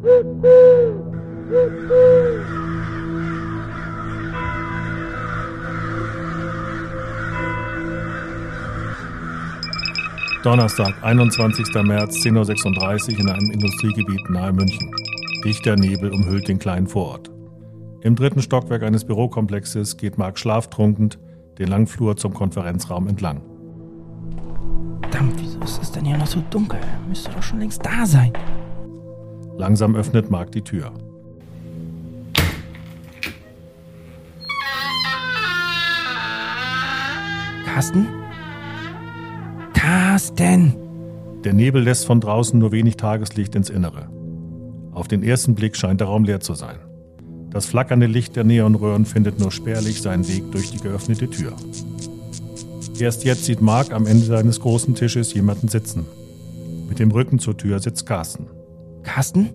Donnerstag, 21. März, 10.36 Uhr in einem Industriegebiet nahe München. Dichter Nebel umhüllt den kleinen Vorort. Im 3. Stockwerk eines Bürokomplexes geht Marc schlaftrunken den langen Flur zum Konferenzraum entlang. Verdammt, wieso ist es denn hier noch so dunkel? Müsste doch schon längst da sein. Langsam öffnet Marc die Tür. Carsten? Carsten! Der Nebel lässt von draußen nur wenig Tageslicht ins Innere. Auf den ersten Blick scheint der Raum leer zu sein. Das flackernde Licht der Neonröhren findet nur spärlich seinen Weg durch die geöffnete Tür. Erst jetzt sieht Marc am Ende seines großen Tisches jemanden sitzen. Mit dem Rücken zur Tür sitzt Carsten. Carsten?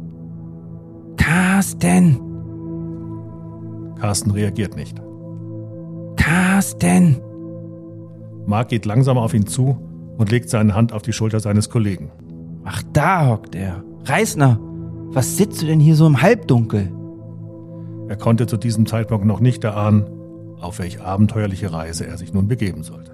Carsten! Carsten reagiert nicht. Carsten! Marc geht langsam auf ihn zu und legt seine Hand auf die Schulter seines Kollegen. Ach, da hockt er. Reisner, was sitzt du denn hier so im Halbdunkel? Er konnte zu diesem Zeitpunkt noch nicht erahnen, auf welche abenteuerliche Reise er sich nun begeben sollte.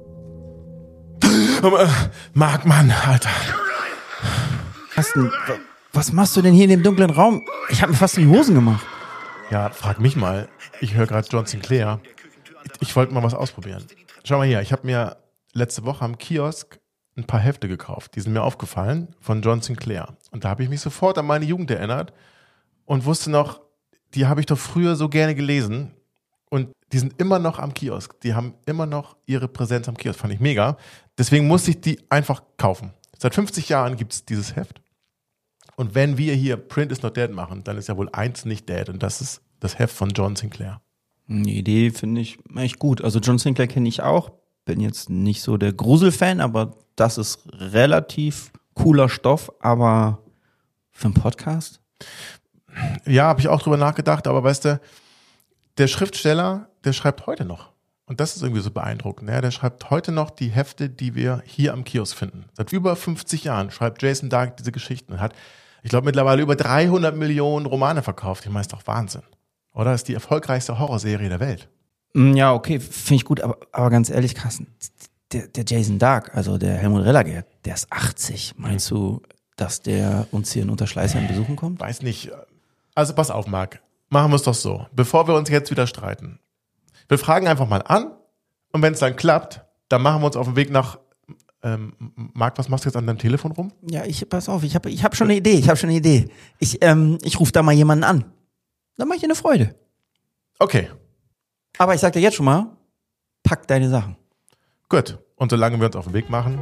Marc, Mann, Alter. Carsten, was machst du denn hier in dem dunklen Raum? Ich habe mir fast in die Hosen gemacht. Ja, frag mich mal. Ich höre gerade John Sinclair. Ich wollte mal was ausprobieren. Schau mal hier, ich habe mir letzte Woche am Kiosk ein paar Hefte gekauft. Die sind mir aufgefallen von John Sinclair. Und da habe ich mich sofort an meine Jugend erinnert und wusste noch, die habe ich doch früher so gerne gelesen. Und die sind immer noch am Kiosk. Die haben immer noch ihre Präsenz am Kiosk. Fand ich mega. Deswegen musste ich die einfach kaufen. Seit 50 Jahren gibt es dieses Heft. Und wenn wir hier Print is not dead machen, dann ist ja wohl eins nicht dead. Und das ist das Heft von John Sinclair. Die Idee finde ich echt gut. Also John Sinclair kenne ich auch. Bin jetzt nicht so der Gruselfan, aber das ist relativ cooler Stoff. Aber für einen Podcast? Ja, habe ich auch drüber nachgedacht. Aber weißt du, der Schriftsteller, der schreibt heute noch. Und das ist irgendwie so beeindruckend. Ja, der schreibt heute noch die Hefte, die wir hier am Kiosk finden. Seit über 50 Jahren schreibt Jason Dark diese Geschichten und hat, ich glaube, mittlerweile über 300 Millionen Romane verkauft. Ich meine, ist doch Wahnsinn. Oder? Das ist die erfolgreichste Horrorserie der Welt. Ja, okay, finde ich gut. Aber ganz ehrlich, Carsten, der Jason Dark, also der Helmut Rellergert, der ist 80. Meinst du, dass der uns hier in Unterschleißheim besuchen kommt? Weiß nicht. Also pass auf, Marc. Machen wir es doch so. Bevor wir uns jetzt wieder streiten. Wir fragen einfach mal an und wenn es dann klappt, dann machen wir uns auf den Weg nach Marc, was machst du jetzt an deinem Telefon rum? Ja, pass auf, ich hab schon eine Idee. Ich rufe da mal jemanden an. Dann mach ich dir eine Freude. Okay. Aber ich sag dir jetzt schon mal, pack deine Sachen. Gut. Und solange wir uns auf den Weg machen.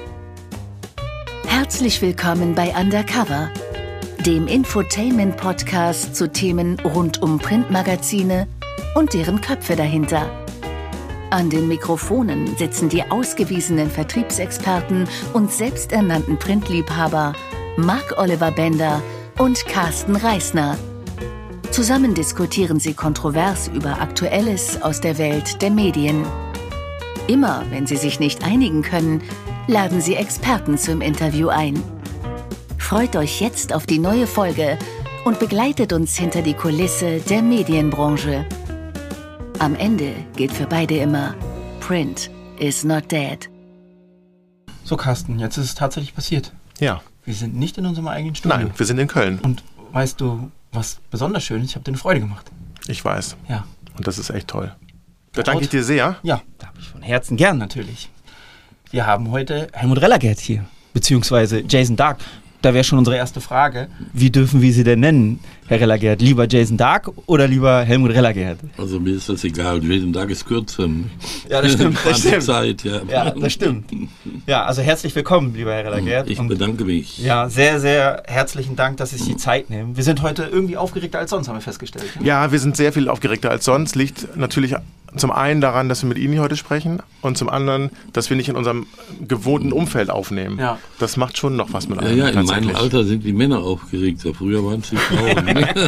Herzlich willkommen bei Undercover, dem Infotainment-Podcast zu Themen rund um Printmagazine und deren Köpfe dahinter. An den Mikrofonen sitzen die ausgewiesenen Vertriebsexperten und selbsternannten Printliebhaber Marc-Oliver Bender und Carsten Reisner. Zusammen diskutieren sie kontrovers über Aktuelles aus der Welt der Medien. Immer, wenn sie sich nicht einigen können, laden sie Experten zum Interview ein. Freut euch jetzt auf die neue Folge und begleitet uns hinter die Kulisse der Medienbranche. Am Ende gilt für beide immer: Print is not dead. So, Carsten, jetzt ist es tatsächlich passiert. Ja. Wir sind nicht in unserem eigenen Studio. Nein, wir sind in Köln. Und weißt du, was besonders schön ist? Ich habe dir eine Freude gemacht. Ich weiß. Ja. Und das ist echt toll. Da danke ich dir sehr. Ja, da habe ich von Herzen gern natürlich. Wir haben heute Helmut Rellergert hier, beziehungsweise Jason Dark. Da wäre schon unsere erste Frage. Wie dürfen wir Sie denn nennen, Herr Rellergert? Lieber Jason Dark oder lieber Helmut Rellergert? Also mir ist das egal. Jason Dark ist kürzer. Ja, das stimmt. Das stimmt. Zeit, ja. Ja, das stimmt. Ja, also herzlich willkommen, lieber Herr Rellergert. Ich bedanke mich. Ja, sehr, sehr herzlichen Dank, dass Sie sich die Zeit nehmen. Wir sind heute irgendwie aufgeregter als sonst, haben wir festgestellt. Ne? Ja, wir sind sehr viel aufgeregter als sonst. Liegt natürlich zum einen daran, dass wir mit Ihnen heute sprechen und zum anderen, dass wir nicht in unserem gewohnten Umfeld aufnehmen. Ja. Das macht schon noch was mit einem. Ja, in meinem Alter sind die Männer aufgeregter. Früher waren es die Frauen.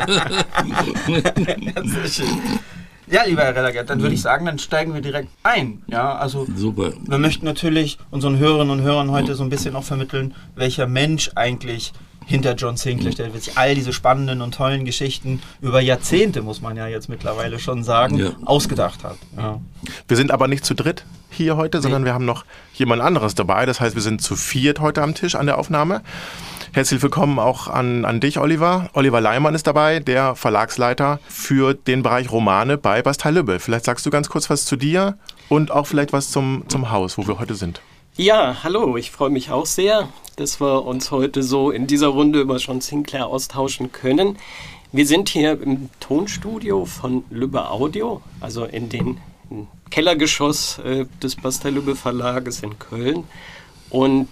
Sehr schön. Ja, lieber Herr Rellergert, dann würde ich sagen, dann steigen wir direkt ein. Ja, also Super. Wir möchten natürlich unseren Hörerinnen und Hörern heute so ein bisschen auch vermitteln, welcher Mensch eigentlich hinter John Sinclair stellt, wird sich all diese spannenden und tollen Geschichten über Jahrzehnte, muss man ja jetzt mittlerweile schon sagen, ausgedacht hat. Ja. Wir sind aber nicht zu dritt hier heute, sondern wir haben noch jemand anderes dabei. Das heißt, wir sind zu viert heute am Tisch an der Aufnahme. Herzlich willkommen auch an dich, Oliver. Oliver Leimann ist dabei, der Verlagsleiter für den Bereich Romane bei Bastei-Lübbe. Vielleicht sagst du ganz kurz was zu dir und auch vielleicht was zum Haus, wo wir heute sind. Ja, hallo, ich freue mich auch sehr, dass wir uns heute so in dieser Runde über John Sinclair austauschen können. Wir sind hier im Tonstudio von Lübbe Audio, also in den Kellergeschoss des Bastei-Lübbe Verlages in Köln. Und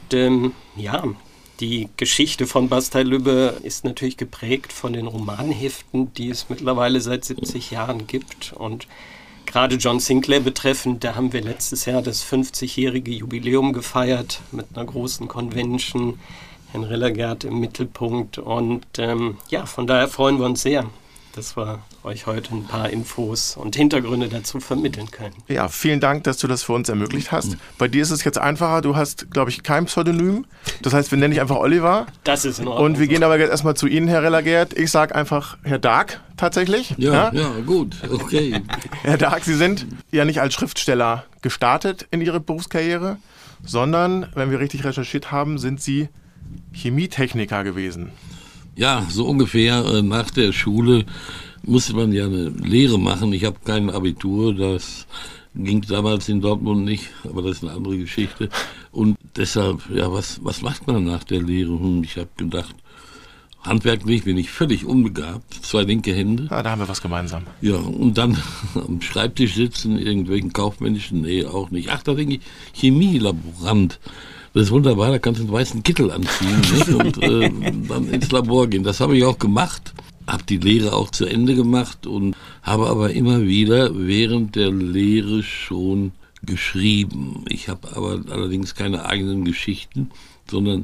die Geschichte von Bastei-Lübbe ist natürlich geprägt von den Romanheften, die es mittlerweile seit 70 Jahren gibt. Und gerade John Sinclair betreffend, da haben wir letztes Jahr das 50-jährige Jubiläum gefeiert mit einer großen Convention, Herrn Relagert im Mittelpunkt. Und von daher freuen wir uns sehr, dass wir euch heute ein paar Infos und Hintergründe dazu vermitteln können. Ja, vielen Dank, dass du das für uns ermöglicht hast. Bei dir ist es jetzt einfacher. Du hast, glaube ich, kein Pseudonym. Das heißt, wir nennen dich einfach Oliver. Das ist in Ordnung. Und wir gehen aber jetzt erstmal zu Ihnen, Herr Relagert. Ich sage einfach Herr Dark tatsächlich. Ja, gut, okay. Herr Dark, Sie sind ja nicht als Schriftsteller gestartet in Ihre Berufskarriere, sondern, wenn wir richtig recherchiert haben, sind Sie Chemietechniker gewesen. Ja, so ungefähr nach der Schule musste man ja eine Lehre machen. Ich habe kein Abitur, das ging damals in Dortmund nicht, aber das ist eine andere Geschichte. Und deshalb, was macht man nach der Lehre? Ich habe gedacht, handwerklich bin ich völlig unbegabt, 2 linke Hände. Ja, da haben wir was gemeinsam. Ja, und dann am Schreibtisch sitzen, irgendwelchen kaufmännischen, nee, auch nicht. Ach, da denke ich, Chemielaborant. Das ist wunderbar, da kannst du einen weißen Kittel anziehen, nicht? Und dann ins Labor gehen. Das habe ich auch gemacht, habe die Lehre auch zu Ende gemacht und habe aber immer wieder während der Lehre schon geschrieben. Ich habe aber allerdings keine eigenen Geschichten, sondern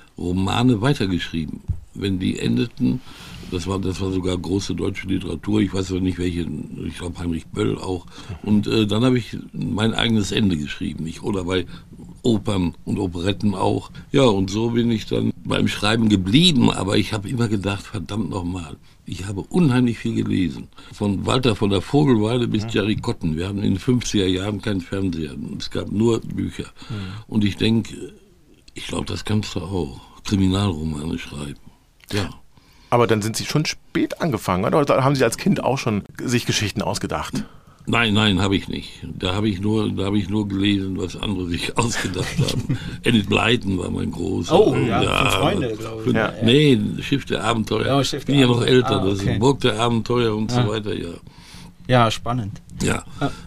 Romane weitergeschrieben. Wenn die endeten, das war sogar große deutsche Literatur, ich weiß aber nicht welche, ich glaube Heinrich Böll auch. Und dann habe ich mein eigenes Ende geschrieben. Oder bei Opern und Operetten auch. Ja, und so bin ich dann beim Schreiben geblieben, aber ich habe immer gedacht, verdammt nochmal, ich habe unheimlich viel gelesen. Von Walter von der Vogelweide bis Jerry Cotton. Wir hatten in den 50er Jahren keinen Fernseher. Es gab nur Bücher. Und ich denke, ich glaube, das kannst du auch. Kriminalromane schreiben. Ja. Aber dann sind Sie schon spät angefangen, oder? Oder haben Sie als Kind auch schon sich Geschichten ausgedacht? Nein, habe ich nicht. Da habe ich nur gelesen, was andere sich ausgedacht haben. Enid Blyton war mein großer. Oh, ja, 5 Freunde, glaube ich. Ja. Nee, Schiff der Abenteuer. Ich bin ja noch älter, das ist Burg der Abenteuer und so weiter, ja. Ja, spannend. Ja.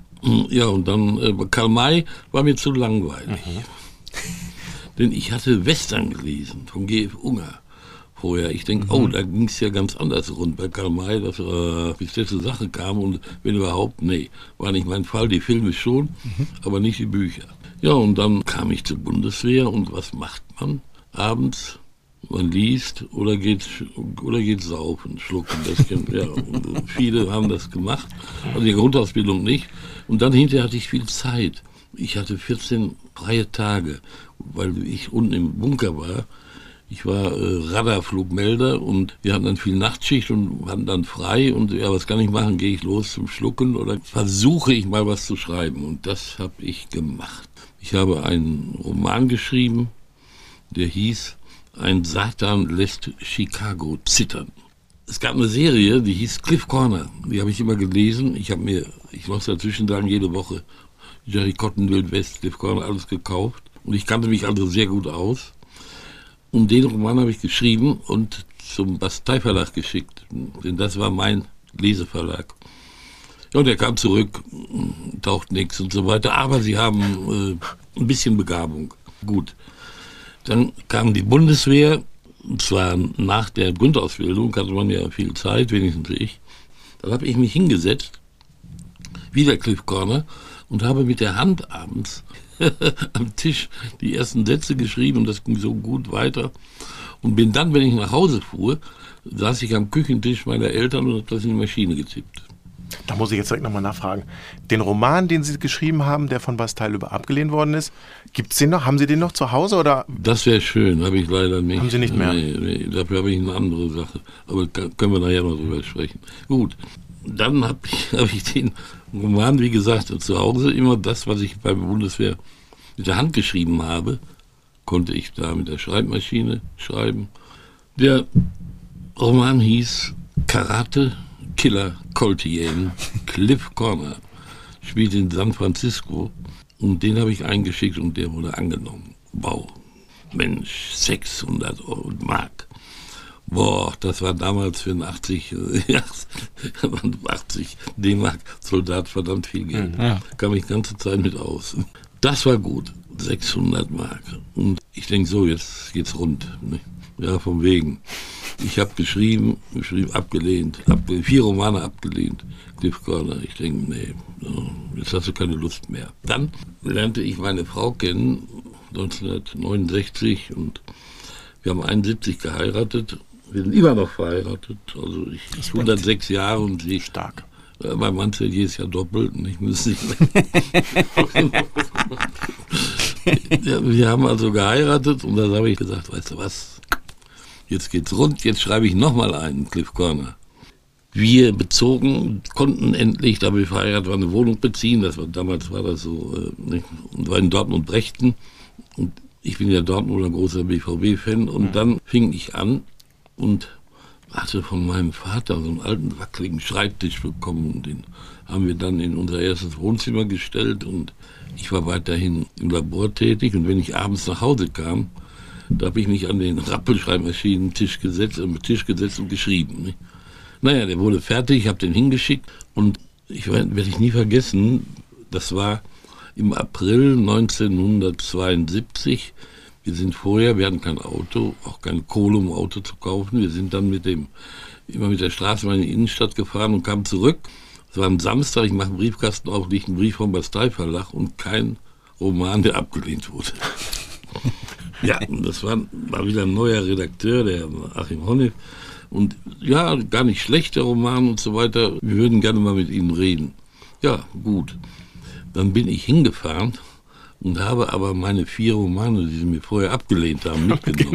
Ja, und dann Karl May war mir zu langweilig. Denn ich hatte Western gelesen von G.F. Unger vorher. Ich denke, da ging es ja ganz anders rund bei Karl May, dass bis der zur Sache kam und wenn überhaupt, nee, war nicht mein Fall. Die Filme schon, aber nicht die Bücher. Ja, und dann kam ich zur Bundeswehr und was macht man abends? Man liest oder geht saufen, schlucken. Das und viele haben das gemacht, also die Grundausbildung nicht. Und dann hinterher hatte ich viel Zeit. Ich hatte 14 freie Tage, weil ich unten im Bunker war. Ich war Radarflugmelder und wir hatten dann viel Nachtschicht und hatten dann frei und ja, was kann ich machen? Gehe ich los zum Schlucken oder versuche ich mal was zu schreiben? Und das habe ich gemacht. Ich habe einen Roman geschrieben, der hieß Ein Satan lässt Chicago zittern. Es gab eine Serie, die hieß Cliff Corner. Die habe ich immer gelesen. Ich muss dazwischen sagen, jede Woche Jerry Cotton, Wild West, Cliff Corner, alles gekauft. Und ich kannte mich also sehr gut aus. Und den Roman habe ich geschrieben und zum Bastei Verlag geschickt. Denn das war mein Leseverlag. Ja, und er kam zurück, taucht nichts und so weiter. Aber sie haben ein bisschen Begabung. Gut. Dann kam die Bundeswehr. Und zwar nach der Grundausbildung hatte man ja viel Zeit, wenigstens ich. Dann habe ich mich hingesetzt, wieder Cliff Corner, und habe mit der Hand abends am Tisch die ersten Sätze geschrieben und das ging so gut weiter. Und bin dann, wenn ich nach Hause fuhr, saß ich am Küchentisch meiner Eltern und habe das in die Maschine getippt. Da muss ich jetzt direkt nochmal nachfragen. Den Roman, den Sie geschrieben haben, der von Bastei-Lübbe abgelehnt worden ist, gibt es den noch? Haben Sie den noch zu Hause? Oder? Das wäre schön, habe ich leider nicht. Haben Sie nicht mehr? Nee, dafür habe ich eine andere Sache. Aber können wir nachher noch drüber sprechen. Gut, dann hab ich den Roman, wie gesagt, zu Hause. Immer das, was ich bei der Bundeswehr mit der Hand geschrieben habe, konnte ich da mit der Schreibmaschine schreiben. Der Roman hieß Karate Killer Coltiane, Cliff Corner, spielt in San Francisco und den habe ich eingeschickt und der wurde angenommen. Wow, Mensch, 600 Mark. Boah, das war damals für einen 80 D-Mark Soldat verdammt viel Geld. Ja. Kam ich die ganze Zeit mit aus. Das war gut, 600 Mark. Und ich denke so, jetzt geht's rund. Ne? Ja, vom Wegen. Ich habe geschrieben, abgelehnt, 4 Romane abgelehnt, Cliff Corner. Ich denke, nee, jetzt hast du keine Lust mehr. Dann lernte ich meine Frau kennen, 1969, und wir haben 71 geheiratet. Wir sind immer noch verheiratet, also ich 106 Jahre und sie... Stark. Mein Mann zählt jedes Jahr doppelt und ich muss nicht... Ja, wir haben also geheiratet und dann habe ich gesagt, weißt du was, jetzt geht's rund, jetzt schreibe ich nochmal einen Cliff Corner. Wir konnten endlich, da wir verheiratet waren, eine Wohnung beziehen, damals war das so, und war in Dortmund-Brechten und ich bin ja Dortmunder großer BVB-Fan und dann fing ich an und hatte von meinem Vater so einen alten, wackeligen Schreibtisch bekommen und den haben wir dann in unser erstes Wohnzimmer gestellt und ich war weiterhin im Labor tätig und wenn ich abends nach Hause kam, da habe ich mich an den Rappelschreibmaschinentisch gesetzt und geschrieben. Nicht? Naja, der wurde fertig, ich habe den hingeschickt und werde ich nie vergessen, das war im April 1972. Wir hatten kein Auto, auch keine Kohle, um ein Auto zu kaufen. Wir sind dann immer mit der Straßenbahn in die Innenstadt gefahren und kamen zurück. Es war am Samstag, ich mache einen Briefkasten auf, liegt ein Brief vom Bastei Verlag und kein Roman, der abgelehnt wurde. Ja, und das war wieder ein neuer Redakteur, der Achim Honneff. Und ja, gar nicht schlecht, der Roman und so weiter. Wir würden gerne mal mit Ihnen reden. Ja, gut. Dann bin ich hingefahren und habe aber meine 4 Romane, die sie mir vorher abgelehnt haben, mitgenommen.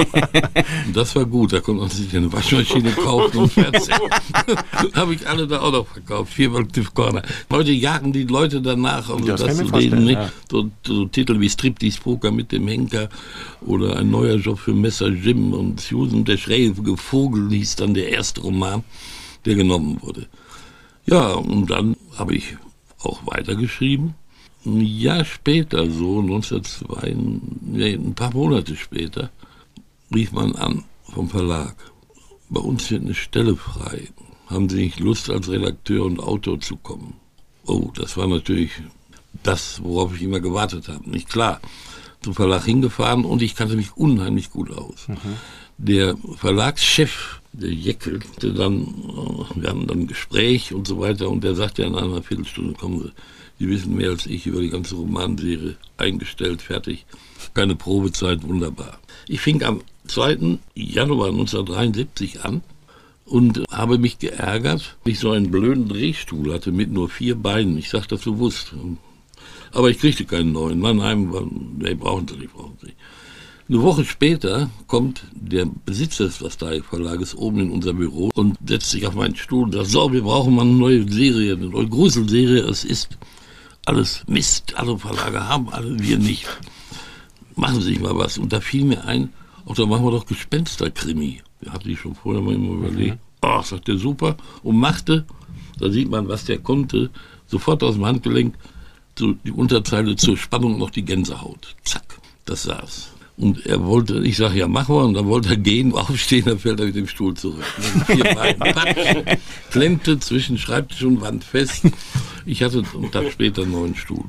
Und das war gut, da konnte man sich eine Waschmaschine kaufen und Fernseher. Habe ich alle da auch noch verkauft, 4 Cliff Corner. Heute jagen die Leute danach, also das zu reden, ja. so Titel wie Striptease Poker mit dem Henker oder ein neuer Job für Messer Jim und Susan, der schräge Vogel hieß dann der erste Roman, der genommen wurde. Ja, und dann habe ich auch weitergeschrieben. Ein Jahr später, so 1902, ein paar Monate später, rief man an vom Verlag. Bei uns wird eine Stelle frei. Haben Sie nicht Lust, als Redakteur und Autor zu kommen? Oh, das war natürlich das, worauf ich immer gewartet habe. Nicht klar. Zum Verlag hingefahren und ich kannte mich unheimlich gut aus. Der Verlagschef, der Jeckel, wir hatten dann ein Gespräch und so weiter und der sagte in einer Viertelstunde, kommen Sie, Sie wissen mehr als ich über die ganze Romanserie, eingestellt, fertig, keine Probezeit, wunderbar. Ich fing am 2. Januar 1973 an und habe mich geärgert, dass ich so einen blöden Drehstuhl hatte mit nur 4 Beinen. Ich sage das bewusst. Aber ich kriegte keinen neuen. Mannheim, brauchen Sie nicht. Eine Woche später kommt der Besitzer des Bastei Verlages oben in unser Büro und setzt sich auf meinen Stuhl und sagt, so, wir brauchen mal eine neue Serie, eine neue Gruselserie. Es ist alles Mist, alle Verlage haben alle, wir nicht. Machen Sie sich mal was. Und da fiel mir ein, auch da machen wir doch Gespensterkrimi. Da hatte ich schon vorher mal immer überlegt. Ach, sagt der super. Und machte, da sieht man, was der konnte, sofort aus dem Handgelenk, die Unterzeile zur Spannung noch die Gänsehaut. Zack, das saß. Und er wollte, ich sage, ja, machen wir. Und dann wollte er gehen, aufstehen, dann fällt er mit dem Stuhl zurück. 4 Beine, patsch, klemmte zwischen Schreibtisch und Wand fest. Ich hatte einen Tag später einen neuen Stuhl.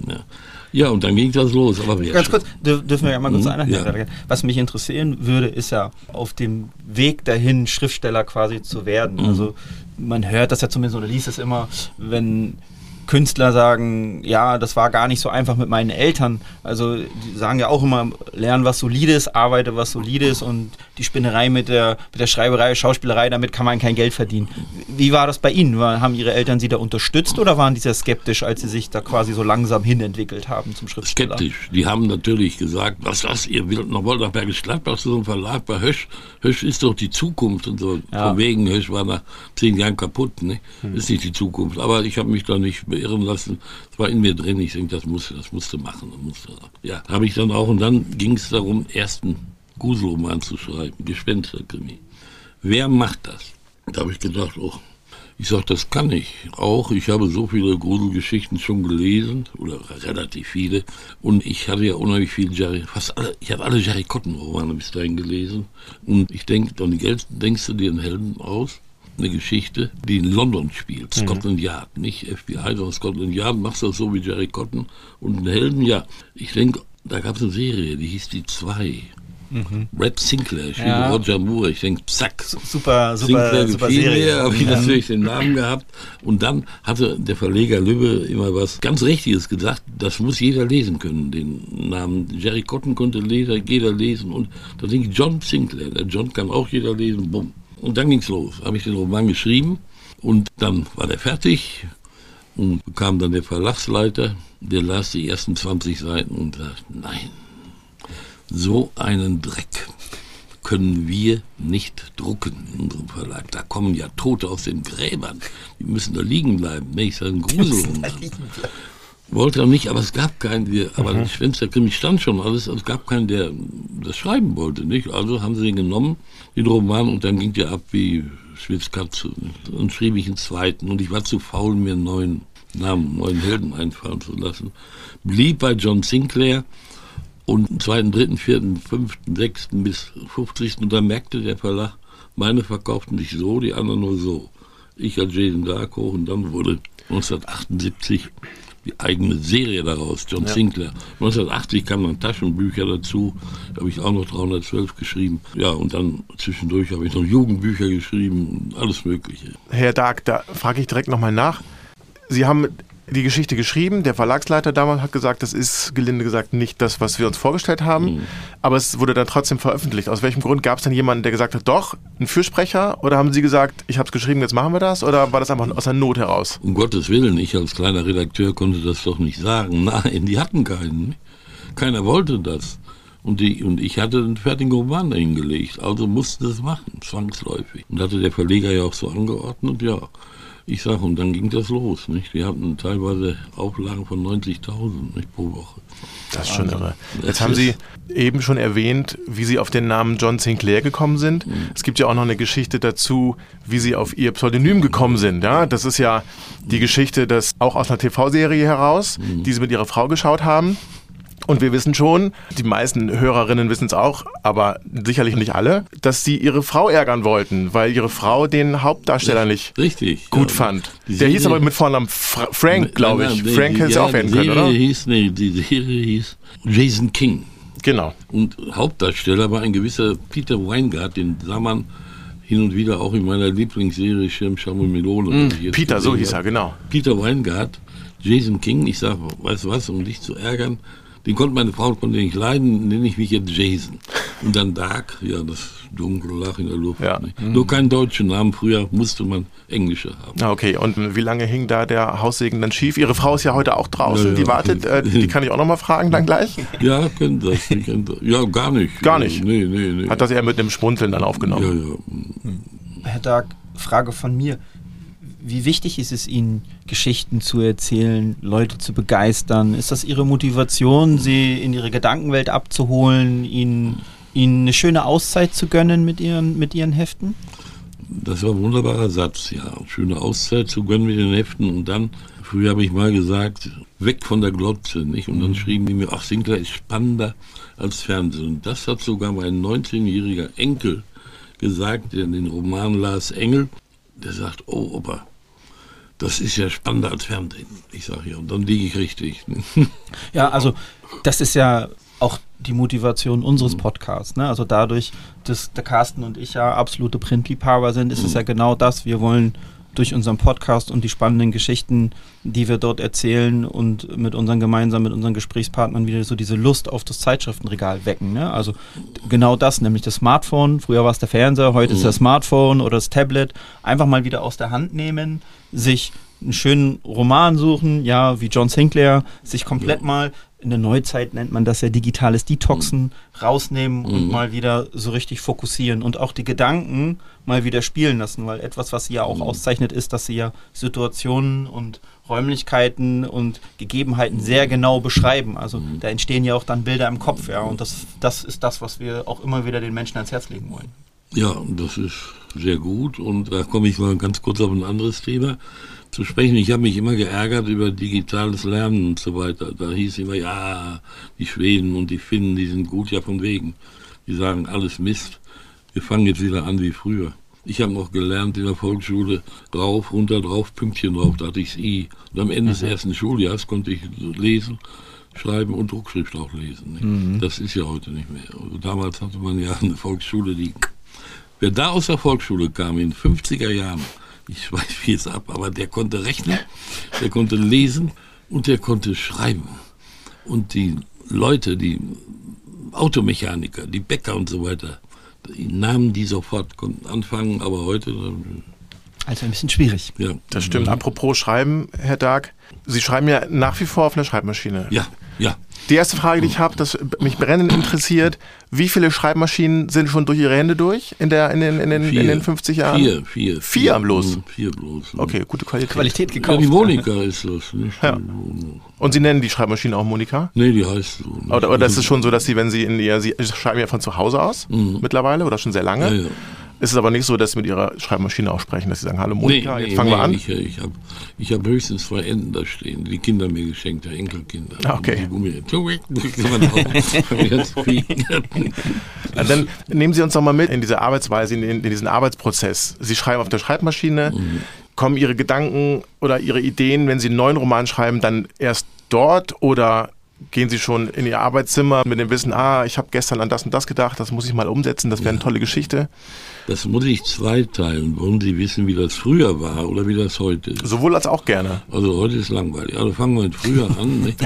Ja, und dann ging das los. Aber ganz kurz, dürfen wir ja mal kurz einhaken. Ja. Was mich interessieren würde, ist ja auf dem Weg dahin, Schriftsteller quasi zu werden. Also man hört das ja zumindest, oder liest es immer, wenn Künstler sagen, ja, das war gar nicht so einfach mit meinen Eltern. Also die sagen ja auch immer, lern was Solides, arbeite was Solides und die Spinnerei mit der Schreiberei, Schauspielerei, damit kann man kein Geld verdienen. Wie war das bei Ihnen? Haben Ihre Eltern Sie da unterstützt oder waren die sehr skeptisch, als Sie sich da quasi so langsam hinentwickelt haben zum Schriftsteller? Skeptisch. Die haben natürlich gesagt, was, ihr wollt nach Bergisch Gladbach zu so einem Verlag bei Hösch. Hösch ist doch die Zukunft und so. Ja. Von wegen, Hösch war nach 10 Jahren kaputt, ne? Ist nicht die Zukunft. Aber ich habe mich da nicht beirren lassen. Es war in mir drin. Ich denke, das musste machen. Ja, habe ich dann auch. Und dann ging es darum, ersten Gruselroman zu schreiben, Gespensterkrimi. Wer macht das? Da habe ich gedacht, ich sage, das kann ich auch. Ich habe so viele Gruselgeschichten schon gelesen, oder relativ viele. Und ich hatte ja unheimlich viel ich habe alle Jerry Cotton-Romane bis dahin gelesen. Und ich denke, dann denkst du dir einen Helden aus, eine Geschichte, die in London spielt, Scotland Yard, nicht FBI, sondern Scotland Yard, machst du das so wie Jerry Cotton und einen Helden, ja. Ich denke, da gab es eine Serie, die hieß Die 2. Red Sinclair, Roger Moore, ich denke, zack. Super Serie. Habe ich natürlich den Namen gehabt. Und dann hatte der Verleger Lübbe immer was ganz Richtiges gesagt, das muss jeder lesen können, den Namen. Jerry Cotton konnte jeder lesen. Und da denke ich, John Sinclair, der John kann auch jeder lesen, bumm. Und dann ging's los. Habe ich den Roman geschrieben und dann war der fertig und bekam dann der Verlagsleiter, der las die ersten 20 Seiten und sagte, nein, so einen Dreck können wir nicht drucken in unserem Verlag. Da kommen ja Tote aus den Gräbern. Die müssen da liegen bleiben. Ne, ich sage, ein Gruselroman. Wollte er nicht, aber es gab keinen, aber das Gespensterkrimi stand schon alles, es gab keinen, der das schreiben wollte, nicht? Also haben sie den genommen, den Roman, und dann ging der ab wie Schwitzkatze. Und schrieb ich einen zweiten und ich war zu faul, mir einen neuen Namen, neuen Helden einfallen zu lassen. Blieb bei John Sinclair und im 2., 3., 4., 5., 6. bis 50. Und da merkte der Verlag, meine verkauften sich so, die anderen nur so. Ich als Jason Dark hoch und dann wurde 1978 die eigene Serie daraus, John Sinclair. 1980 kamen dann Taschenbücher dazu, da habe ich auch noch 312 geschrieben. Ja, und dann zwischendurch habe ich noch Jugendbücher geschrieben, alles Mögliche. Herr Dark, da frage ich direkt nochmal nach. Sie haben die Geschichte geschrieben, der Verlagsleiter damals hat gesagt, das ist, gelinde gesagt, nicht das, was wir uns vorgestellt haben, aber es wurde dann trotzdem veröffentlicht. Aus welchem Grund gab es dann jemanden, der gesagt hat, doch, ein Fürsprecher, oder haben Sie gesagt, ich habe es geschrieben, jetzt machen wir das, oder war das einfach aus der Not heraus? Um Gottes Willen, ich als kleiner Redakteur konnte das doch nicht sagen. Nein, die hatten keinen. Keiner wollte das. Und ich hatte einen fertigen Roman dahingelegt, also musste das machen, zwangsläufig. Und hatte der Verleger ja auch so angeordnet, ja. Ich sage, und dann ging das los, nicht? Wir hatten teilweise Auflagen von 90.000 nicht, pro Woche. Das ist schon irre. Jetzt haben Sie eben schon erwähnt, wie Sie auf den Namen John Sinclair gekommen sind. Es gibt ja auch noch eine Geschichte dazu, wie Sie auf Ihr Pseudonym gekommen sind. Ja? Das ist ja die Geschichte, das auch aus einer TV-Serie heraus, die Sie mit Ihrer Frau geschaut haben. Und wir wissen schon, die meisten Hörerinnen wissen es auch, aber sicherlich nicht alle, dass sie ihre Frau ärgern wollten, weil ihre Frau den Hauptdarsteller nicht gut fand. Der hieß aber mit Vornamen Frank, glaube ich. Frank hätte es auch werden können, oder? Die Serie hieß Jason King. Genau. Und Hauptdarsteller war ein gewisser Peter Weingart, den sah man hin und wieder auch in meiner Lieblingsserie Schirm, Scham und Melone. Peter, so hieß er, genau. Peter Weingart, Jason King, ich sage, weißt du was, um dich zu ärgern, meine Frau konnte nicht leiden, nenne ich mich jetzt Jason. Und dann Dark, ja, das Dunkle lag in der Luft. Ja. Nur keinen deutschen Namen, früher musste man englische haben. Okay, und wie lange hing da der Haussegen dann schief? Ihre Frau ist ja heute auch draußen, die wartet, die kann ich auch nochmal fragen dann gleich? Ja, können das. Ja, gar nicht. Gar nicht? Nee. Hat das eher mit einem Schmunzeln dann aufgenommen? Ja. Herr Dark, Frage von mir. Wie wichtig ist es Ihnen, Geschichten zu erzählen, Leute zu begeistern? Ist das Ihre Motivation, sie in Ihre Gedankenwelt abzuholen, ihnen eine schöne Auszeit zu gönnen mit Ihren Heften? Das war ein wunderbarer Satz, ja. Schöne Auszeit zu gönnen mit den Heften. Und dann, früher habe ich mal gesagt, weg von der Glotze, nicht? Und dann schrieben die mir, ach, Sinclair ist spannender als Fernsehen. Und das hat sogar mein 19-jähriger Enkel gesagt, der den Roman las, Engel. Der sagt, oh Opa, das ist ja spannender als Fernsehen. Ich sage, ja, und dann liege ich richtig. Ja, also das ist ja auch die Motivation unseres Podcasts. Ne? Also dadurch, dass der Carsten und ich ja absolute Printliebhaber sind, ist es ja genau das. Wir wollen durch unseren Podcast und die spannenden Geschichten, die wir dort erzählen und mit unseren Gesprächspartnern wieder so diese Lust auf das Zeitschriftenregal wecken. Ne? Also genau das, nämlich das Smartphone. Früher war es der Fernseher, heute ist das Smartphone oder das Tablet. Einfach mal wieder aus der Hand nehmen, sich einen schönen Roman suchen, ja, wie John Sinclair, sich komplett mal, in der Neuzeit nennt man das ja digitales Detoxen, rausnehmen und mal wieder so richtig fokussieren und auch die Gedanken mal wieder spielen lassen, weil etwas, was sie ja auch auszeichnet, ist, dass sie ja Situationen und Räumlichkeiten und Gegebenheiten sehr genau beschreiben. Also da entstehen ja auch dann Bilder im Kopf, ja, und das ist das, was wir auch immer wieder den Menschen ans Herz legen wollen. Ja, das ist sehr gut und da komme ich mal ganz kurz auf ein anderes Thema zu sprechen. Ich habe mich immer geärgert über digitales Lernen und so weiter. Da hieß immer, ja, die Schweden und die Finnen, die sind gut, ja von wegen. Die sagen, alles Mist. Wir fangen jetzt wieder an wie früher. Ich habe noch gelernt in der Volksschule, rauf, runter, drauf, Pünktchen drauf, da hatte ich das I. Und am Ende des ersten Schuljahres konnte ich lesen, schreiben und Druckschrift auch lesen. Nicht? Das ist ja heute nicht mehr. Also damals hatte man ja eine Volksschule, wer da aus der Volksschule kam in den 50er Jahren, ich weiß wie es ab, aber der konnte rechnen, der konnte lesen und der konnte schreiben. Und die Leute, die Automechaniker, die Bäcker und so weiter, die nahmen die sofort, konnten anfangen, aber heute... Also ein bisschen schwierig. Ja. Das stimmt. Apropos Schreiben, Herr Dark, Sie schreiben ja nach wie vor auf einer Schreibmaschine. Ja. Die erste Frage, die ich habe, das mich brennend interessiert, wie viele Schreibmaschinen sind schon durch Ihre Hände durch in den 50 Jahren? Vier. Vier am bloß? Vier bloß. Okay, gute Qualität. Qualität Ja, gekauft. die Monika ist das, nicht? Ja. Und Sie nennen die Schreibmaschine auch Monika? Nee, die heißt so. Nicht? Oder das ist schon so, dass Sie, wenn Sie Sie schreiben ja von zu Hause aus mittlerweile oder schon sehr lange. Ja. Ist es aber nicht so, dass Sie mit Ihrer Schreibmaschine auch sprechen, dass Sie sagen, hallo Monika, jetzt fangen wir an? Ich hab höchstens 2 Enten da stehen, die Kinder mir geschenkt, der Enkelkinder. Okay. Dann nehmen Sie uns doch mal mit in diese Arbeitsweise, in diesen Arbeitsprozess. Sie schreiben auf der Schreibmaschine, kommen Ihre Gedanken oder Ihre Ideen, wenn Sie einen neuen Roman schreiben, dann erst dort oder gehen Sie schon in Ihr Arbeitszimmer mit dem Wissen, ich habe gestern an das und das gedacht, das muss ich mal umsetzen, das wäre eine tolle Geschichte? Das muss ich zweiteilen. Wollen Sie wissen, wie das früher war oder wie das heute ist? Sowohl als auch gerne. Also heute ist langweilig. Also fangen wir mit früher an. Nicht?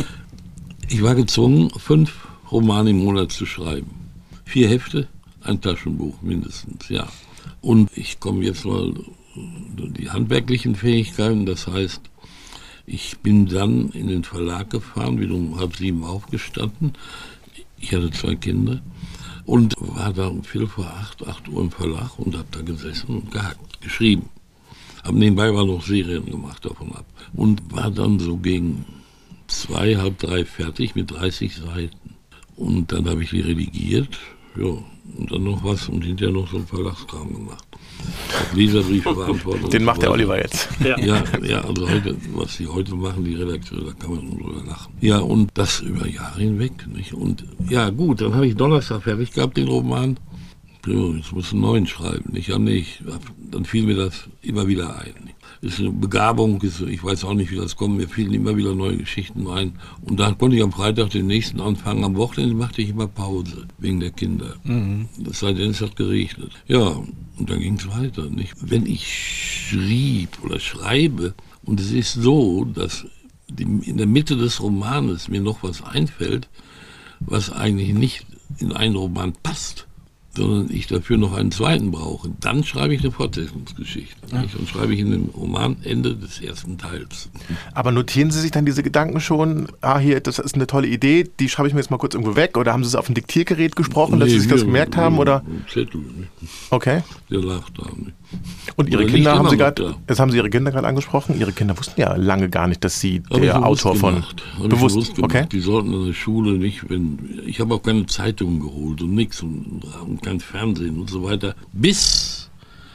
Ich war gezwungen, 5 Romane im Monat zu schreiben. 4 Hefte, ein Taschenbuch mindestens, ja. Und ich komme jetzt mal die handwerklichen Fähigkeiten, das heißt, ich bin dann in den Verlag gefahren, wieder um 6:30 aufgestanden. Ich hatte 2 Kinder und war da um 8 Uhr im Verlag und habe da gesessen und geschrieben. Habe nebenbei mal noch Serien gemacht davon ab. Und war dann so gegen 2, halb 3 fertig mit 30 Seiten. Und dann habe ich die redigiert, ja, und dann noch was und hinterher noch so einen Verlagskram gemacht. Leserbriefe beantwortet. Den macht der Oliver jetzt. Ja, also heute, was die heute machen, die Redakteure, da kann man drüber lachen. Ja, und das über Jahre hinweg, nicht? Und ja, gut, dann habe ich Donnerstag fertig gehabt, den Roman. Ja, jetzt muss ich einen neuen schreiben, nicht? Ja, nicht. Dann fiel mir das immer wieder ein. Nicht? Ist eine Begabung, ich weiß auch nicht, wie das kommt, mir fielen immer wieder neue Geschichten ein. Und dann konnte ich am Freitag den nächsten anfangen. Am Wochenende machte ich immer Pause, wegen der Kinder. Das sei denn, es hat geregnet. Ja, und dann ging es weiter. Nicht? Wenn ich schrieb oder schreibe, und es ist so, dass in der Mitte des Romanes mir noch was einfällt, was eigentlich nicht in einen Roman passt, sondern ich dafür noch einen zweiten brauche, dann schreibe ich eine Fortsetzungsgeschichte. Und schreibe ich in dem Roman Ende des ersten Teils. Aber notieren Sie sich dann diese Gedanken schon, hier, das ist eine tolle Idee, die schreibe ich mir jetzt mal kurz irgendwo weg, oder haben Sie es auf ein Diktiergerät gesprochen, dass Sie sich das gemerkt haben, oder? Zettel, nicht? Okay. Der lag da, nicht? Und Ihre Kinder haben Sie gerade, jetzt haben Sie Ihre Kinder gerade angesprochen, Ihre Kinder wussten ja lange gar nicht, dass Sie der Autor von... Bewusst gemacht. Okay. Die sollten in der Schule nicht, ich habe auch keine Zeitungen geholt und nichts und kein Fernsehen und so weiter, bis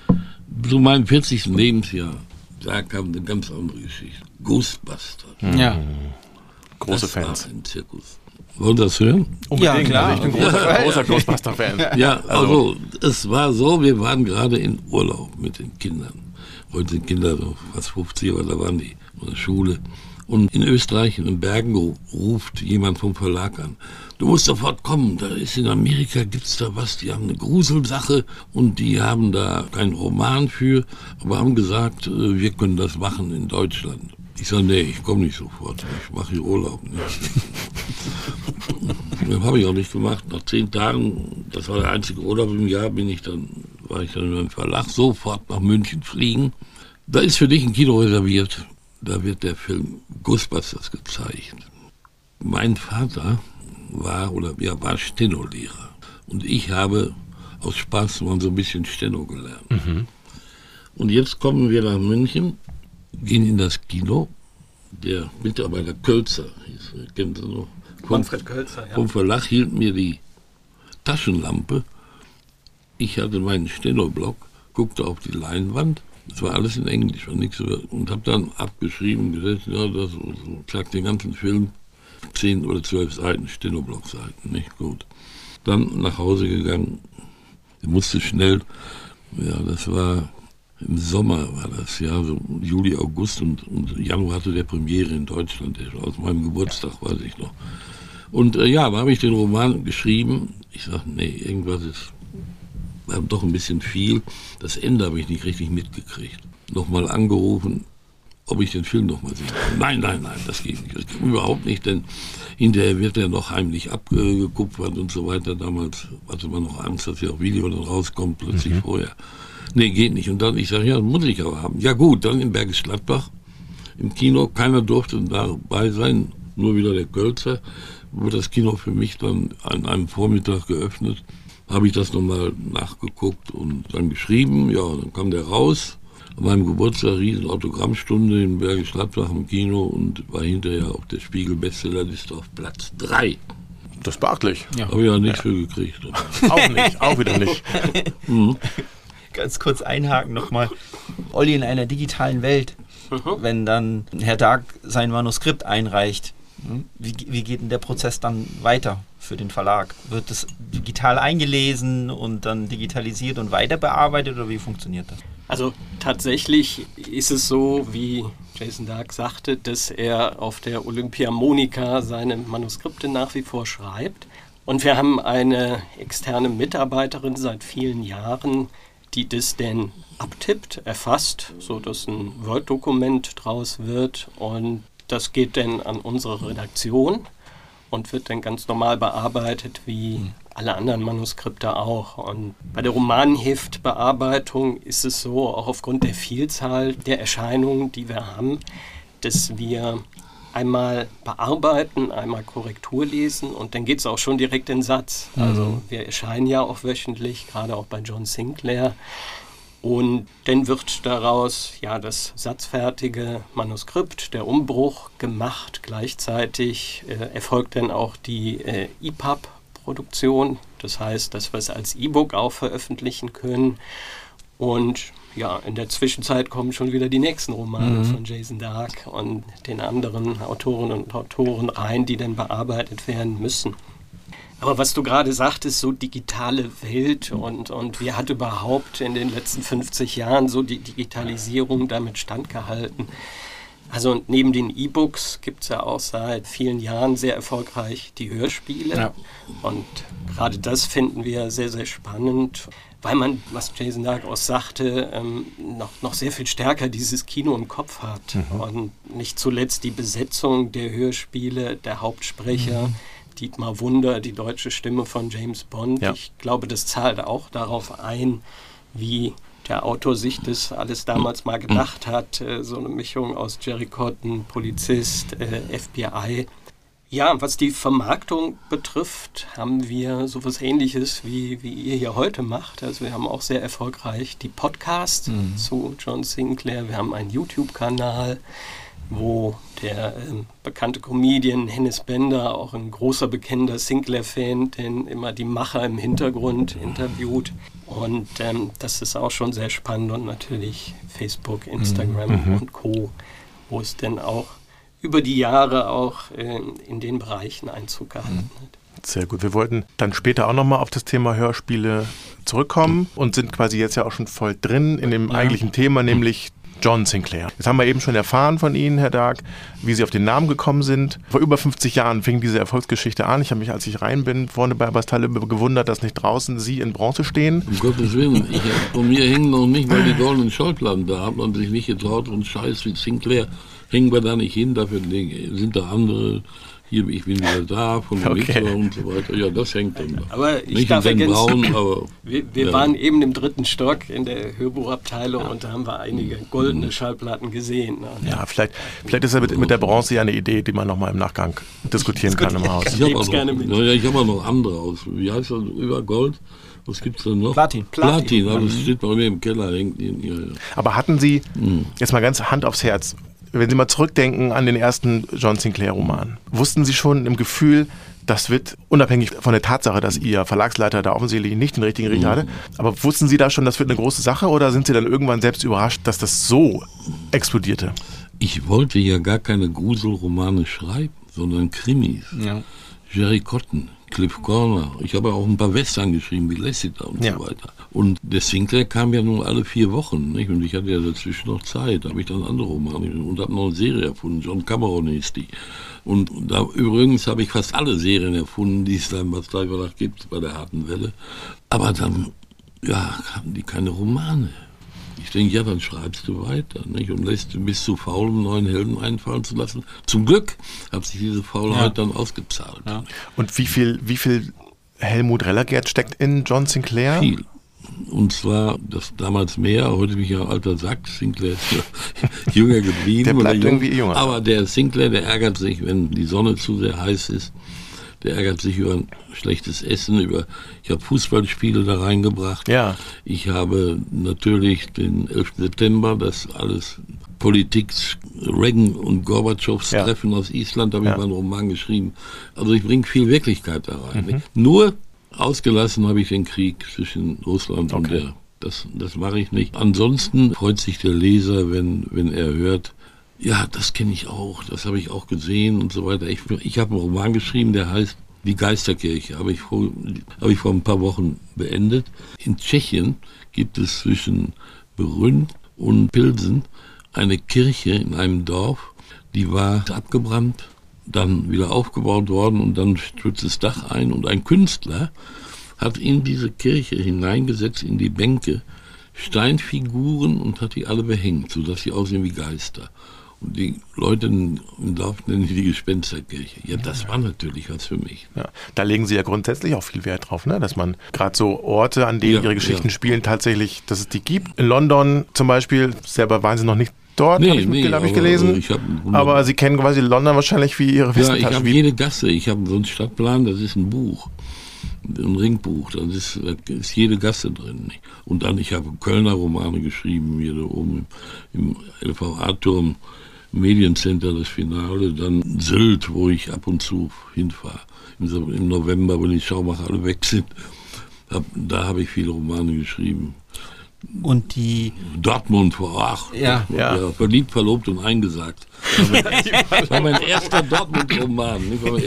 zu meinem 40. Lebensjahr, da kam eine ganz andere Geschichte. Ghostbusters. Ja. Große das Fans. War ein Zirkus. Wollen Sie das hören? Unbedingt, Ja, klar. also ich bin großer Ghostbuster-Fan. Ja, also es war so, wir waren gerade in Urlaub mit den Kindern. Heute sind Kinder so fast 50, aber da waren die in der Schule. Und in Österreich, in den Bergen, ruft jemand vom Verlag an. Du musst sofort kommen, da ist in Amerika, gibt's da was, die haben eine Gruselsache und die haben da keinen Roman für, aber haben gesagt, wir können das machen in Deutschland. Ich sage, nee, ich komme nicht sofort, ich mache hier Urlaub. Das habe ich auch nicht gemacht. Nach 10 Tagen, das war der einzige Urlaub im Jahr, war ich dann in einem Verlag, sofort nach München fliegen. Da ist für dich ein Kino reserviert. Da wird der Film Ghostbusters gezeigt. Mein Vater war Stenolehrer. Und ich habe aus Spaß mal so ein bisschen Steno gelernt. Mhm. Und jetzt kommen wir nach München, gehen in das Kino. Der Mitarbeiter Kölzer, kennen Sie noch? Manfred Kölzer, ja. Vom Verlag hielt mir die Taschenlampe. Ich hatte meinen Stenoblock, guckte auf die Leinwand. Das war alles in Englisch, war nichts und habe dann abgeschrieben, gesetzt, ja, das so, zack, den ganzen Film, 10 oder 12 Seiten, Stenoblock-Seiten, nicht gut. Dann nach Hause gegangen, musste schnell, ja, das war im Sommer, war das, ja, so Juli, August und Januar hatte der Premiere in Deutschland, aus meinem Geburtstag, weiß ich noch. Und da habe ich den Roman geschrieben, ich sage, nee, irgendwas ist doch ein bisschen viel. Das Ende habe ich nicht richtig mitgekriegt. Nochmal angerufen, ob ich den Film nochmal sehe. Nein, das geht nicht. Das geht überhaupt nicht, denn hinterher wird er noch heimlich abgekupfert und so weiter. Damals hatte man noch Angst, dass ja auch Video dann rauskommt, plötzlich vorher. Nee, geht nicht. Und dann, ich sage, ja, muss ich aber haben. Ja gut, dann in Bergisch Gladbach im Kino. Keiner durfte dabei sein, nur wieder der Kölzer. Wurde das Kino für mich dann an einem Vormittag geöffnet. Habe ich das nochmal nachgeguckt und dann geschrieben. Ja, dann kam der raus. An meinem Geburtstag riesen Autogrammstunde in Bergisch Gladbach im Kino und war hinterher auf der Spiegel-Bestsellerliste auf Platz 3. Das ist beachtlich. Ja. Habe ich ja nichts für gekriegt. Auch nicht, auch wieder nicht. Ganz kurz einhaken nochmal. Olli, in einer digitalen Welt, wenn dann Herr Dark sein Manuskript einreicht, wie geht denn der Prozess dann weiter für den Verlag? Wird es digital eingelesen und dann digitalisiert und weiter bearbeitet oder wie funktioniert das? Also tatsächlich ist es so, wie Jason Dark sagte, dass er auf der Olympia Monica seine Manuskripte nach wie vor schreibt. Und wir haben eine externe Mitarbeiterin seit vielen Jahren, die das denn abtippt, erfasst, sodass ein Word-Dokument draus wird und das geht dann an unsere Redaktion und wird dann ganz normal bearbeitet wie alle anderen Manuskripte auch. Und bei der Romanheftbearbeitung ist es so, auch aufgrund der Vielzahl der Erscheinungen, die wir haben, dass wir einmal bearbeiten, einmal Korrektur lesen und dann geht es auch schon direkt in den Satz. Also wir erscheinen ja auch wöchentlich, gerade auch bei John Sinclair. Und dann wird daraus das satzfertige Manuskript, der Umbruch gemacht. Gleichzeitig erfolgt dann auch die EPUB-Produktion. Das heißt, dass wir es als E-Book auch veröffentlichen können. Und in der Zwischenzeit kommen schon wieder die nächsten Romane von Jason Dark und den anderen Autorinnen und Autoren rein, die dann bearbeitet werden müssen. Aber was du gerade sagtest, so digitale Welt und wie hat überhaupt in den letzten 50 Jahren so die Digitalisierung damit standgehalten? Also neben den E-Books gibt es ja auch seit vielen Jahren sehr erfolgreich die Hörspiele. Ja. Und gerade das finden wir sehr, sehr spannend, weil man, was Jason Dark auch sagte, noch sehr viel stärker dieses Kino im Kopf hat. Und nicht zuletzt die Besetzung der Hörspiele, der Hauptsprecher, Dietmar Wunder, die deutsche Stimme von James Bond. Ja. Ich glaube, das zahlt auch darauf ein, wie der Autor sich das alles damals mal gedacht hat. So eine Mischung aus Jerry Cotton, Polizist, FBI. Ja, was die Vermarktung betrifft, haben wir sowas Ähnliches, wie ihr hier heute macht. Also wir haben auch sehr erfolgreich die Podcasts zu John Sinclair. Wir haben einen YouTube-Kanal, wo der bekannte Comedian Hennes Bender, auch ein großer bekennender Sinclair-Fan, den immer die Macher im Hintergrund interviewt. Und das ist auch schon sehr spannend und natürlich Facebook, Instagram und Co., wo es dann auch über die Jahre auch in den Bereichen Einzug gehalten hat. Sehr gut. Wir wollten dann später auch nochmal auf das Thema Hörspiele zurückkommen und sind quasi jetzt ja auch schon voll drin in dem eigentlichen Thema, nämlich John Sinclair. Jetzt haben wir eben schon erfahren von Ihnen, Herr Dark, wie Sie auf den Namen gekommen sind. Vor über 50 Jahren fing diese Erfolgsgeschichte an. Ich habe mich, als ich rein bin, vorne bei Bastille gewundert, dass nicht draußen Sie in Bronze stehen. Um Gottes Willen, von mir hängen noch nicht mal die goldenen Schallplatten. Da hat man sich nicht getraut und Scheiß wie Sinclair hängen wir da nicht hin. Dafür sind da andere. Hier, ich bin wieder da, von der Mixer und so weiter. Ja, das hängt dann da. Aber ich nicht darf ergänzen, Braun, aber wir waren eben im 3. Stock in der Hörbuchabteilung und da haben wir einige goldene Schallplatten gesehen. Ne? Ja, vielleicht ist ja mit der Bronze ja eine Idee, die man nochmal im Nachgang diskutieren kann im Haus. Ich habe auch noch andere aus. Wie heißt das? Über Gold? Was gibt es denn noch? Platin. Also das steht bei mir im Keller. Hängt ja. Aber hatten Sie, jetzt mal ganz Hand aufs Herz, wenn Sie mal zurückdenken an den ersten John Sinclair-Roman, wussten Sie schon im Gefühl, das wird, unabhängig von der Tatsache, dass Ihr Verlagsleiter da offensichtlich nicht den richtigen Riecher hatte, aber wussten Sie da schon, das wird eine große Sache oder sind Sie dann irgendwann selbst überrascht, dass das so explodierte? Ich wollte ja gar keine Gruselromane schreiben, sondern Krimis. Ja. Jerry Cotton, Cliff Corner. Ich habe auch ein paar Western geschrieben, wie Lassiter und so weiter. Und der Sinclair kam ja nun alle 4 Wochen, nicht? Und ich hatte ja dazwischen noch Zeit. Da habe ich dann andere Romane geschrieben und habe noch eine Serie erfunden. John Cameron hieß die. Und da übrigens habe ich fast alle Serien erfunden, die es da im Bastei Verlag gibt, bei der Harten Welle. Aber dann, hatten die keine Romane. Ich denke, ja, dann schreibst du weiter, nicht? Und bist zu faul, um neuen Helden einfallen zu lassen. Zum Glück hat sich diese Faulheit dann ausgezahlt. Ja. Und wie viel Helmut Rellergert steckt in John Sinclair? Viel. Und zwar, das damals mehr, heute bin ich ja alter Sack, Sinclair ist ja jünger geblieben. Der bleibt irgendwie jünger. Aber der Sinclair, der ärgert sich, wenn die Sonne zu sehr heiß ist. Der ärgert sich über ein schlechtes Essen, ich habe Fußballspiele da reingebracht. Ja. Ich habe natürlich den 11. September, das alles Politik, Reagan und Gorbatschows Treffen aus Island, da habe ich mal einen Roman geschrieben. Also ich bringe viel Wirklichkeit da rein. Nur ausgelassen habe ich den Krieg zwischen Russland und das mache ich nicht. Ansonsten freut sich der Leser, wenn er hört, ja, das kenne ich auch, das habe ich auch gesehen und so weiter. Ich habe einen Roman geschrieben, der heißt Die Geisterkirche, habe ich vor ein paar Wochen beendet. In Tschechien gibt es zwischen Brünn und Pilsen eine Kirche in einem Dorf, die war abgebrannt, dann wieder aufgebaut worden und dann stürzt das Dach ein und ein Künstler hat in diese Kirche hineingesetzt, in die Bänke, Steinfiguren und hat die alle behängt, sodass sie aussehen wie Geister. Und die Leute im Dorf nennen die Gespensterkirche. Ja, das war natürlich was für mich. Ja, da legen Sie ja grundsätzlich auch viel Wert drauf, ne? Dass man gerade so Orte, an denen Ihre Geschichten spielen, tatsächlich, dass es die gibt. In London zum Beispiel, selber waren Sie noch nicht dort, habe ich gelesen. Aber Sie kennen quasi London wahrscheinlich wie Ihre Wissenschaft. Ja, ich habe jede Gasse, ich habe so einen Stadtplan, das ist ein Buch. Ein Ringbuch, da ist jede Gasse drin. Nicht? Und dann, ich habe Kölner Romane geschrieben, hier da oben im LVA-Turm, Mediencenter, das Finale, dann Sylt, wo ich ab und zu hinfahre. Im November, wenn die Schaumacher alle weg sind, da habe ich viele Romane geschrieben. Und die Dortmund verliebt, verlobt und eingesagt. Das war mein erster Dortmund-Roman.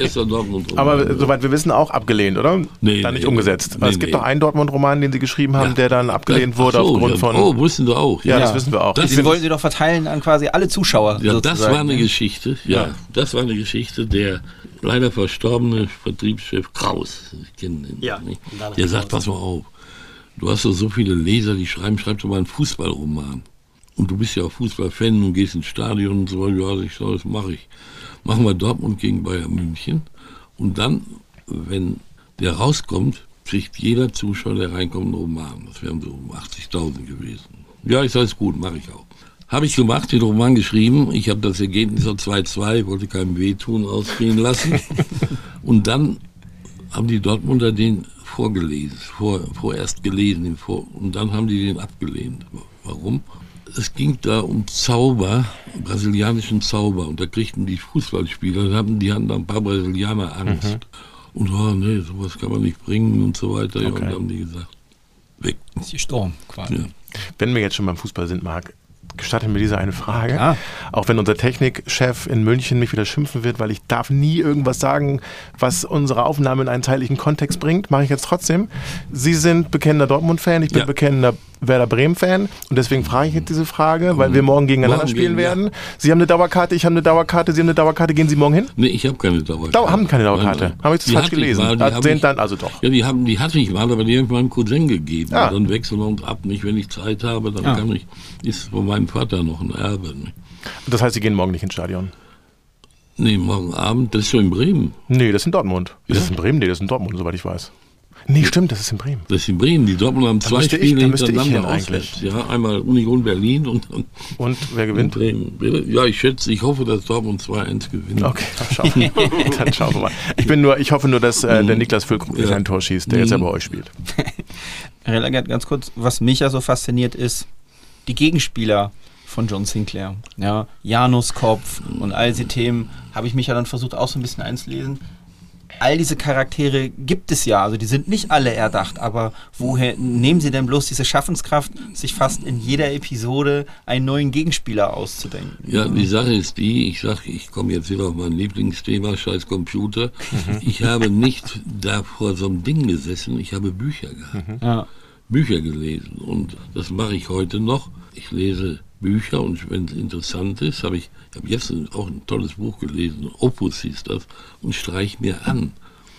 Aber soweit wir wissen, auch abgelehnt, oder? Nee, nicht umgesetzt. Es gibt doch einen Dortmund-Roman, den Sie geschrieben haben, der dann abgelehnt wurde aufgrund von... Oh, wussten Sie auch. Ja, das wissen wir auch. Den wollen Sie doch verteilen an quasi alle Zuschauer. Ja, sozusagen. Das war eine Geschichte. Ja, das war eine Geschichte, der leider verstorbene Vertriebschef Kraus, ich kenne ihn nicht, der sagt, pass mal auf. Du hast doch so viele Leser, die schreib doch mal einen Fußballroman. Und du bist ja auch Fußballfan und gehst ins Stadion und so. Ja, ich sage, das mache ich. Machen wir Dortmund gegen Bayern München. Und dann, wenn der rauskommt, kriegt jeder Zuschauer, der reinkommt, einen Roman. Das wären so 80.000 gewesen. Ja, ich sage, ist gut, mache ich auch. Habe ich gemacht, den Roman geschrieben. Ich habe das Ergebnis auf 2:2, wollte keinem wehtun, ausgehen lassen. Und dann haben die Dortmunder den vorgelesen, vorerst gelesen, und dann haben die den abgelehnt. Warum? Es ging da um Zauber, brasilianischen Zauber, und da kriegten die Fußballspieler, die hatten da ein paar Brasilianer Angst. Und nee, sowas kann man nicht bringen und so weiter. Ja, und dann haben die gesagt, weg. Ist gestorben, quasi. Ja. Wenn wir jetzt schon beim Fußball sind, Marc, gestatte mir diese eine Frage. Ja. Auch wenn unser Technikchef in München mich wieder schimpfen wird, weil ich darf nie irgendwas sagen, was unsere Aufnahme in einen zeitlichen Kontext bringt, mache ich jetzt trotzdem. Sie sind bekennender Dortmund-Fan, ich bin bekennender Werder Bremen-Fan und deswegen frage ich jetzt diese Frage, weil wir morgen gegeneinander spielen werden. Sie haben eine Dauerkarte, ich habe eine Dauerkarte, Sie haben eine Dauerkarte, gehen Sie morgen hin? Nee, ich habe keine Dauerkarte. Haben keine Dauerkarte. Habe ich das falsch gelesen? Also doch. Ja, die hatte ich mal, aber die habe ich meinem Cousin gegeben. Ja. Dann wechseln wir uns ab. Nicht, wenn ich Zeit habe, dann kann ich, ist von meinem Vater noch ein Erbe. Nicht? Das heißt, Sie gehen morgen nicht ins Stadion? Nee, morgen Abend, das ist schon in Bremen. Nee, das ist in Dortmund. Ist das in Bremen? Nee, das ist in Dortmund, soweit ich weiß. Nee, stimmt, das ist in Bremen. Das ist in Bremen. Die Dortmund haben 2 Spiele hintereinander eigentlich. Ja, einmal Union Berlin und wer gewinnt? Bremen. Ja, ich hoffe, dass Dortmund 2-1 gewinnt. Okay, dann schauen wir mal. Ich hoffe nur, dass der Niklas Füllkrug nicht ein Tor schießt, der jetzt ja bei euch spielt. Herr Relagert, ganz kurz, was mich ja so fasziniert ist, die Gegenspieler von John Sinclair. Ja, Januskopf und all diese Themen habe ich mich ja dann versucht auch so ein bisschen einzulesen. All diese Charaktere gibt es ja, also die sind nicht alle erdacht, aber woher nehmen sie denn bloß diese Schaffenskraft, sich fast in jeder Episode einen neuen Gegenspieler auszudenken? Ja, die Sache ist die, ich komme jetzt wieder auf mein Lieblingsthema, scheiß Computer. Ich habe nicht da vor so einem Ding gesessen, ich habe Bücher gehabt. Ja. Bücher gelesen und das mache ich heute noch. Ich lese Bücher und wenn es interessant ist, ich habe jetzt auch ein tolles Buch gelesen, Opus hieß das, und streiche mir an,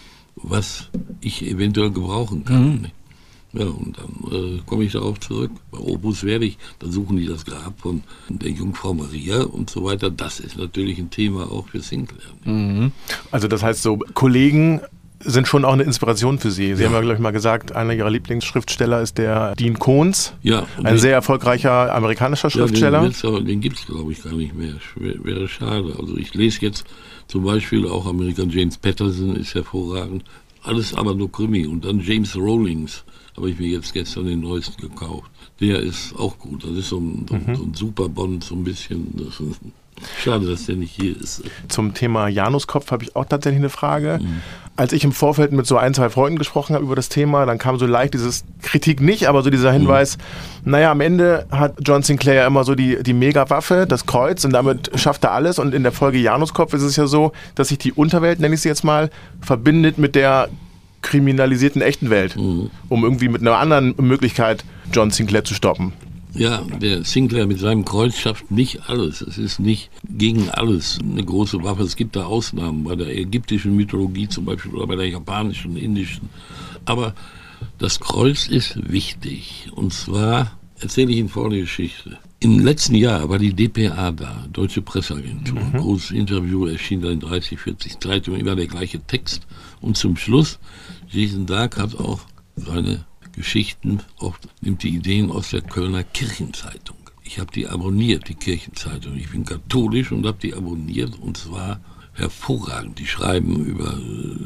was ich eventuell gebrauchen kann. Ja, und dann komme ich darauf zurück. Bei Opus dann suchen die das Grab von der Jungfrau Maria und so weiter. Das ist natürlich ein Thema auch für Sinclair. Also das heißt so, Kollegen sind schon auch eine Inspiration für Sie. Sie haben ja, glaube ich, mal gesagt, einer Ihrer Lieblingsschriftsteller ist der Dean Koontz, ein sehr erfolgreicher amerikanischer Schriftsteller. Den gibt es, glaube ich, gar nicht mehr. Wäre schade. Also ich lese jetzt zum Beispiel auch American James Patterson, ist hervorragend. Alles aber nur Krimi. Und dann James Rawlings habe ich mir jetzt gestern den neuesten gekauft. Der ist auch gut. Das ist so ein Superbond, so ein bisschen. Schade, dass der nicht hier ist. Zum Thema Januskopf habe ich auch tatsächlich eine Frage. Als ich im Vorfeld mit so 1, 2 Freunden gesprochen habe über das Thema, dann kam so leicht dieses Kritik nicht, aber so dieser Hinweis, naja, am Ende hat John Sinclair ja immer so die Mega-Waffe, das Kreuz, und damit schafft er alles. Und in der Folge Januskopf ist es ja so, dass sich die Unterwelt, nenne ich sie jetzt mal, verbindet mit der kriminalisierten echten Welt, um irgendwie mit einer anderen Möglichkeit John Sinclair zu stoppen. Ja, der Sinclair mit seinem Kreuz schafft nicht alles. Es ist nicht gegen alles eine große Waffe. Es gibt da Ausnahmen, bei der ägyptischen Mythologie zum Beispiel oder bei der japanischen, indischen. Aber das Kreuz ist wichtig. Und zwar erzähle ich Ihnen folgende Geschichte. Im letzten Jahr war die DPA da, Deutsche Presseagentur. Großes Interview, erschien da in 30, 40 Zeitungen, immer der gleiche Text. Und zum Schluss, Jason Dark hat auch seine Geschichten, oft nimmt die Ideen aus der Kölner Kirchenzeitung. Ich habe die abonniert, die Kirchenzeitung. Ich bin katholisch und habe die abonniert, und zwar hervorragend. Die schreiben über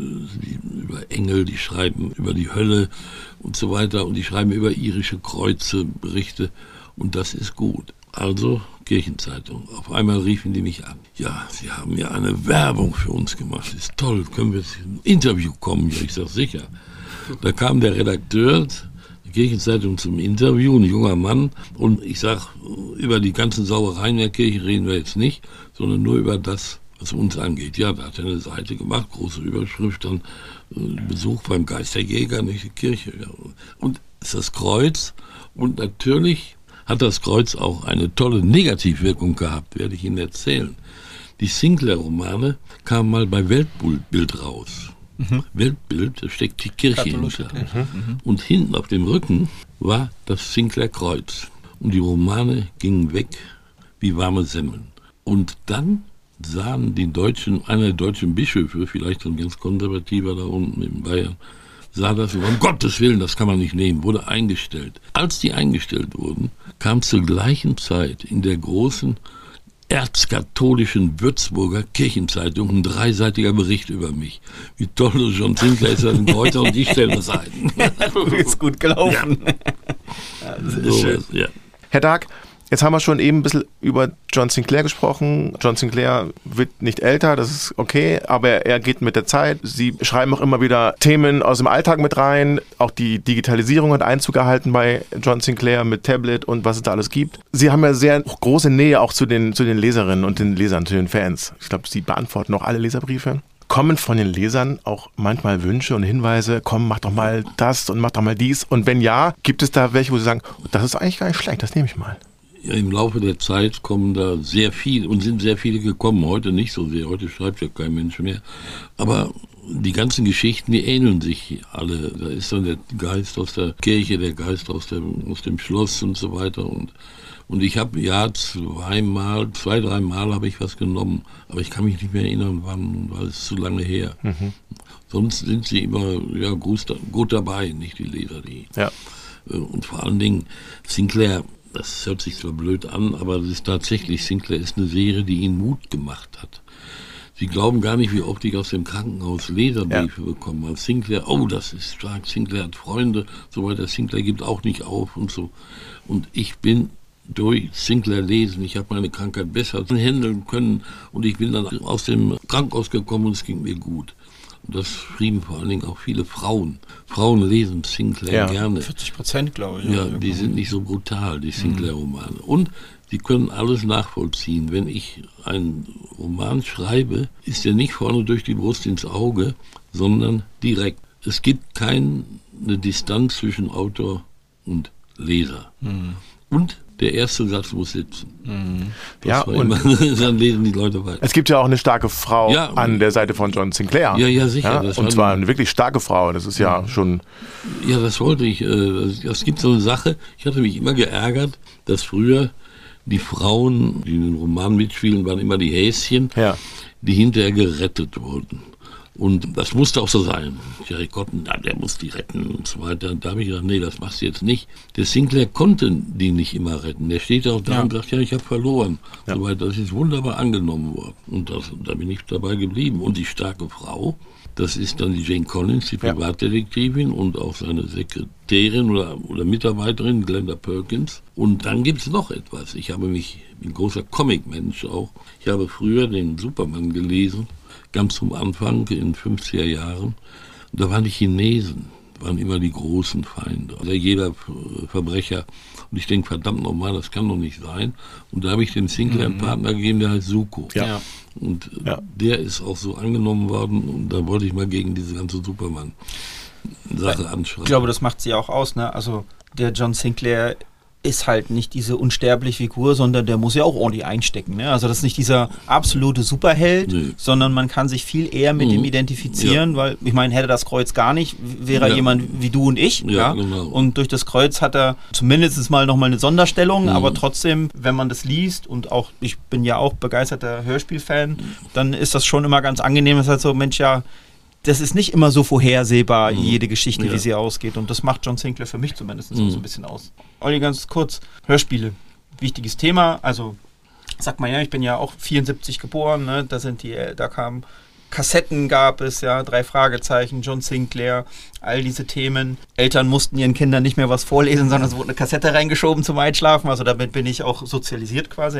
Engel, die schreiben über die Hölle und so weiter, und die schreiben über irische Kreuze, Berichte, und das ist gut. Also Kirchenzeitung. Auf einmal riefen die mich an. Ja, Sie haben ja eine Werbung für uns gemacht. Das ist toll. Können wir jetzt in ein Interview kommen? Ja, ich sage sicher. Da kam der Redakteur der Kirchenzeitung zum Interview, ein junger Mann, und ich sage, über die ganzen Sauereien der Kirche reden wir jetzt nicht, sondern nur über das, was uns angeht. Ja, da hat er eine Seite gemacht, große Überschrift, dann Besuch beim Geisterjäger, nicht die Kirche. Ja. Und ist das Kreuz, und natürlich hat das Kreuz auch eine tolle Negativwirkung gehabt, werde ich Ihnen erzählen. Die Sinclair-Romane kamen mal bei Weltbild raus. Weltbild, da steckt die Kirche hinter. Und hinten auf dem Rücken war das Sinclair-Kreuz. Und die Romane gingen weg wie warme Semmeln. Und dann sahen einer der deutschen Bischöfe, vielleicht ein ganz konservativer da unten in Bayern, sah das, um Gottes Willen, das kann man nicht nehmen, wurde eingestellt. Als die eingestellt wurden, kam zur gleichen Zeit in der großen erzkatholischen Würzburger Kirchenzeitung ein 3-seitiger Bericht über mich. Wie toll John Sinclair ist ein Kräuter, und die stellen das ein. Ist gut gelaufen. Ja. Das ist schön. Ja. Herr Dark, Jetzt haben wir schon eben ein bisschen über John Sinclair gesprochen. John Sinclair wird nicht älter, das ist okay, aber er geht mit der Zeit. Sie schreiben auch immer wieder Themen aus dem Alltag mit rein. Auch die Digitalisierung hat Einzug gehalten bei John Sinclair mit Tablet und was es da alles gibt. Sie haben ja sehr große Nähe auch zu den Leserinnen und den Lesern, zu den Fans. Ich glaube, Sie beantworten auch alle Leserbriefe. Kommen von den Lesern auch manchmal Wünsche und Hinweise, komm, mach doch mal das und mach doch mal dies. Und wenn ja, gibt es da welche, wo Sie sagen, das ist eigentlich gar nicht schlecht, das nehme ich mal. Ja, im Laufe der Zeit kommen da sehr viele und sind sehr viele gekommen. Heute nicht so sehr, heute schreibt ja kein Mensch mehr. Aber die ganzen Geschichten, die ähneln sich alle. Da ist dann der Geist aus der Kirche, der Geist aus dem Schloss und so weiter. Und ich habe zwei, dreimal habe ich was genommen. Aber ich kann mich nicht mehr erinnern, wann, weil es zu lange her. Sonst sind sie immer gut dabei, nicht die Leser. Ja. Und vor allen Dingen Sinclair. Das hört sich zwar blöd an, aber es ist tatsächlich, Sinclair ist eine Serie, die ihnen Mut gemacht hat. Sie glauben gar nicht, wie oft ich aus dem Krankenhaus Leserbriefe bekomme. Als Sinclair, das ist stark, Sinclair hat Freunde, so weiter, Sinclair gibt auch nicht auf und so. Und ich bin durch Sinclair lesen, ich habe meine Krankheit besser handeln können und ich bin dann aus dem Krankenhaus gekommen und es ging mir gut. Und das schrieben vor allen Dingen auch viele Frauen. Frauen lesen Sinclair gerne. 40%, glaube ich. Ja, die sind nicht so brutal, die Sinclair-Romane. Und sie können alles nachvollziehen. Wenn ich einen Roman schreibe, ist der nicht vorne durch die Brust ins Auge, sondern direkt. Es gibt keine Distanz zwischen Autor und Leser. Und der erste Satz muss sitzen. Ja, und dann lesen die Leute weiter. Es gibt ja auch eine starke Frau an der Seite von John Sinclair. Ja, sicher. Ja, und zwar eine wirklich starke Frau. Das ist ja schon... Ja, das wollte ich. Es gibt so eine Sache, ich hatte mich immer geärgert, dass früher die Frauen, die in den Roman mitspielen, waren immer die Häschen, die hinterher gerettet wurden. Und das musste auch so sein. Jerry Cotton, der muss die retten und so weiter. Da habe ich gedacht, nee, das machst du jetzt nicht. Der Sinclair konnte die nicht immer retten. Der steht auch da und sagt, ich habe verloren. So weiter. Das ist wunderbar angenommen worden. Und da bin ich dabei geblieben. Und die starke Frau, das ist dann die Jane Collins, die Privatdetektivin und auch seine Sekretärin oder Mitarbeiterin, Glenda Perkins. Und dann gibt es noch etwas. Ich bin ein großer Comic-Mensch auch. Ich habe früher den Superman gelesen. Ganz zum Anfang, in den 50er Jahren, und da waren die Chinesen, waren immer die großen Feinde. Also jeder Verbrecher. Und ich denke, verdammt nochmal, das kann doch nicht sein. Und da habe ich dem Sinclair einen Partner gegeben, der heißt Zuko. Ja. Und der ist auch so angenommen worden. Und da wollte ich mal gegen diese ganze Superman-Sache anschreiben. Ich glaube, das macht sie auch aus. Ne? Also der John Sinclair ist halt nicht diese unsterbliche Figur, sondern der muss ja auch ordentlich einstecken. Ne? Also das ist nicht dieser absolute Superheld, sondern man kann sich viel eher mit ihm identifizieren, weil, ich meine, hätte das Kreuz gar nicht, wäre er jemand wie du und ich. Ja? Genau. Und durch das Kreuz hat er zumindest mal nochmal eine Sonderstellung, aber trotzdem, wenn man das liest und auch, ich bin ja auch begeisterter Hörspielfan, dann ist das schon immer ganz angenehm. Es ist halt so, Mensch, das ist nicht immer so vorhersehbar, jede Geschichte, wie sie ausgeht. Und das macht John Sinclair für mich zumindest auch so ein bisschen aus. Olli, ganz kurz, Hörspiele. Wichtiges Thema. Also, sag mal ich bin ja auch 74 geboren. Ne? Da kamen Kassetten, gab es, 3 Fragezeichen, John Sinclair, all diese Themen. Eltern mussten ihren Kindern nicht mehr was vorlesen, sondern es wurde eine Kassette reingeschoben zum Einschlafen. Also damit bin ich auch sozialisiert quasi,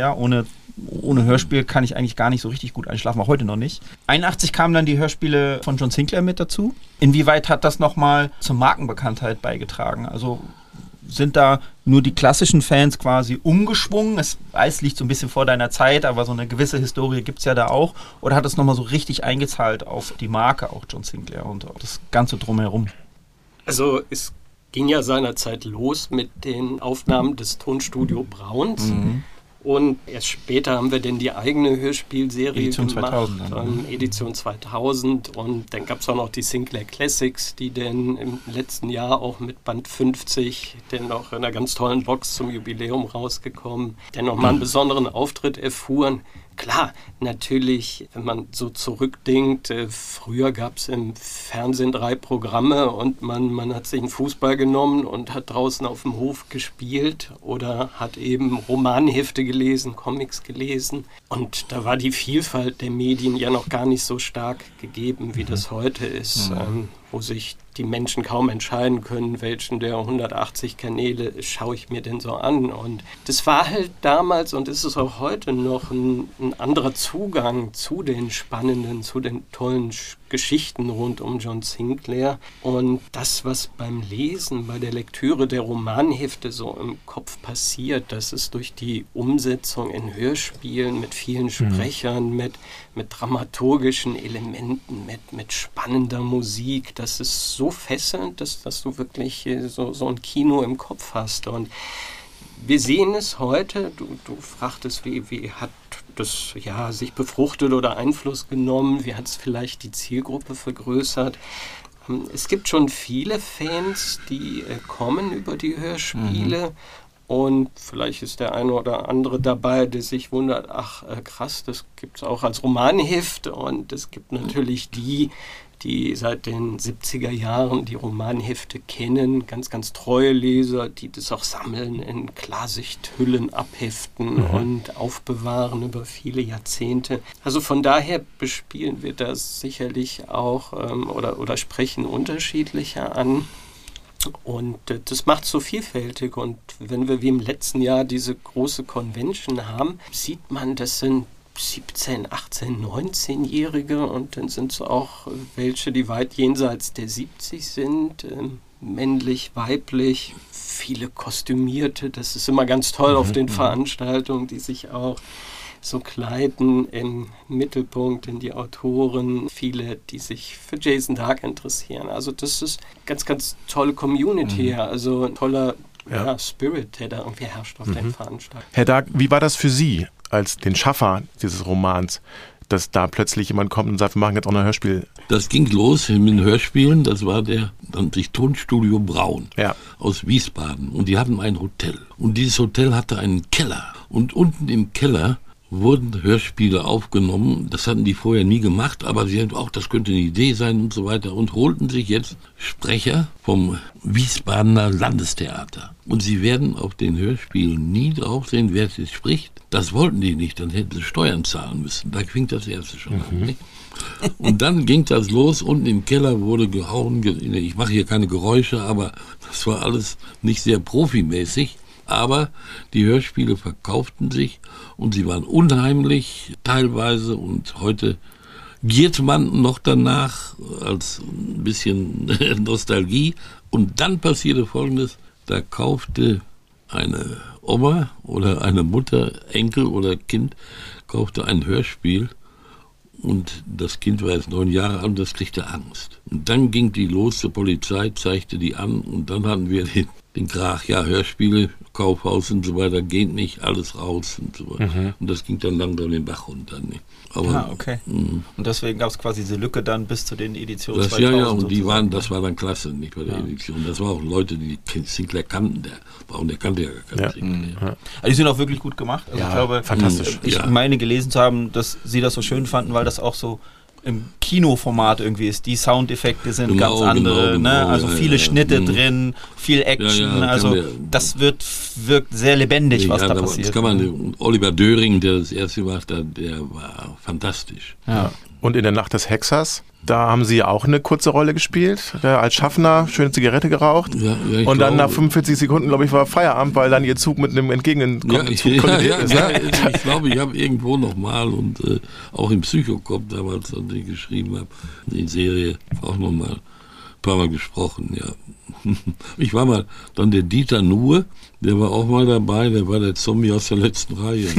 Ohne Hörspiel kann ich eigentlich gar nicht so richtig gut einschlafen, auch heute noch nicht. 81 kamen dann die Hörspiele von John Sinclair mit dazu. Inwieweit hat das nochmal zur Markenbekanntheit beigetragen? Also sind da nur die klassischen Fans quasi umgeschwungen? Es liegt so ein bisschen vor deiner Zeit, aber so eine gewisse Historie gibt es ja da auch. Oder hat es nochmal so richtig eingezahlt auf die Marke auch John Sinclair und auf das Ganze drumherum? Also es ging ja seinerzeit los mit den Aufnahmen des Tonstudio Brauns. Und erst später haben wir dann die eigene Hörspielserie Edition gemacht, 2000, Edition 2000. Und dann gab es auch noch die Sinclair Classics, die dann im letzten Jahr auch mit Band 50 dann noch in einer ganz tollen Box zum Jubiläum rausgekommen, dann nochmal einen besonderen Auftritt erfuhren. Klar, natürlich, wenn man so zurückdenkt, früher gab es im Fernsehen 3 Programme und man hat sich einen Fußball genommen und hat draußen auf dem Hof gespielt oder hat eben Romanhefte gelesen, Comics gelesen. Und da war die Vielfalt der Medien ja noch gar nicht so stark gegeben, wie das heute ist, wo sich die Menschen kaum entscheiden können, welchen der 180 Kanäle schaue ich mir denn so an. Und das war halt damals und ist es auch heute noch ein anderer Zugang zu den spannenden, zu den tollen Geschichten rund um John Sinclair. Und das, was beim Lesen, bei der Lektüre der Romanhefte so im Kopf passiert, das ist durch die Umsetzung in Hörspielen mit vielen Sprechern, mit dramaturgischen Elementen, mit spannender Musik, das ist so fesselnd, dass du wirklich so ein Kino im Kopf hast. Und wir sehen es heute, du fragtest, wie hat das sich befruchtet oder Einfluss genommen, wie hat es vielleicht die Zielgruppe vergrößert. Es gibt schon viele Fans, die kommen über die Hörspiele und vielleicht ist der eine oder andere dabei, der sich wundert, ach krass, das gibt es auch als Romanheft und es gibt natürlich die seit den 70er Jahren die Romanhefte kennen, ganz, ganz treue Leser, die das auch sammeln, in Klarsichthüllen abheften und aufbewahren über viele Jahrzehnte. Also von daher bespielen wir das sicherlich auch oder sprechen unterschiedlicher an. Und das macht es so vielfältig. Und wenn wir wie im letzten Jahr diese große Convention haben, sieht man, das sind 17, 18, 19-Jährige und dann sind es auch welche, die weit jenseits der 70 sind, männlich, weiblich, viele Kostümierte. Das ist immer ganz toll auf den Veranstaltungen, die sich auch so kleiden im Mittelpunkt, in die Autoren, viele, die sich für Jason Dark interessieren. Also das ist ganz, ganz tolle Community, also ein toller Spirit, der da irgendwie herrscht auf den Veranstaltungen. Herr Dark, wie war das für Sie als den Schaffer dieses Romans, dass da plötzlich jemand kommt und sagt, wir machen jetzt auch ein Hörspiel? Das ging los mit den Hörspielen, das war nannte sich Tonstudio Braun aus Wiesbaden und die hatten ein Hotel und dieses Hotel hatte einen Keller und unten im Keller wurden Hörspiele aufgenommen, das hatten die vorher nie gemacht, aber sie haben auch, das könnte eine Idee sein und so weiter und holten sich jetzt Sprecher vom Wiesbadener Landestheater. Und sie werden auf den Hörspielen nie drauf sehen, wer es spricht. Das wollten die nicht, dann hätten sie Steuern zahlen müssen. Da fing das erste schon an. Nicht? Und dann ging das los, unten im Keller wurde gehauen, ich mache hier keine Geräusche, aber das war alles nicht sehr profimäßig. Aber die Hörspiele verkauften sich und sie waren unheimlich teilweise und heute giert man noch danach als ein bisschen Nostalgie. Und dann passierte Folgendes, da kaufte eine Oma oder eine Mutter, Enkel oder Kind, kaufte ein Hörspiel und das Kind war jetzt 9 Jahre alt und das kriegte Angst. Und dann ging die los zur Polizei, zeigte die an und dann hatten wir den Krach, Hörspiele, Kaufhaus und so weiter, geht nicht, alles raus und so weiter. Und das ging dann langsam den Bach runter. Nicht? Aber, okay. Und deswegen gab es quasi diese Lücke dann bis zu den Editionen 2000. Ja, und das war dann klasse, nicht bei der Edition. Das waren auch Leute, die Sinclair kannten, der kannte ja gar keinen Sinclair. Also die sind auch wirklich gut gemacht. Also ich glaube, fantastisch. Ich meine gelesen zu haben, dass sie das so schön fanden, weil das auch so im Kinoformat irgendwie ist. Die Soundeffekte sind ganz andere, genau, ne? Also viele Schnitte drin, viel Action, also das wirkt sehr lebendig, was da passiert. Das kann man, Oliver Döring, der das erste gemacht hat, der war fantastisch. Ja. Und in der Nacht des Hexers, da haben Sie auch eine kurze Rolle gespielt, als Schaffner, schöne Zigarette geraucht und dann nach 45 Sekunden, glaube ich, war Feierabend, weil dann Ihr Zug mit einem entgegenkommenden Zug kollidiert ist. Ich glaube, ich habe irgendwo nochmal und auch im Psychokop damals, als ich geschrieben habe, die Serie auch nochmal ein paar Mal gesprochen, Ich war mal dann der Dieter Nuhr, der war auch mal dabei, der war der Zombie aus der letzten Reihe.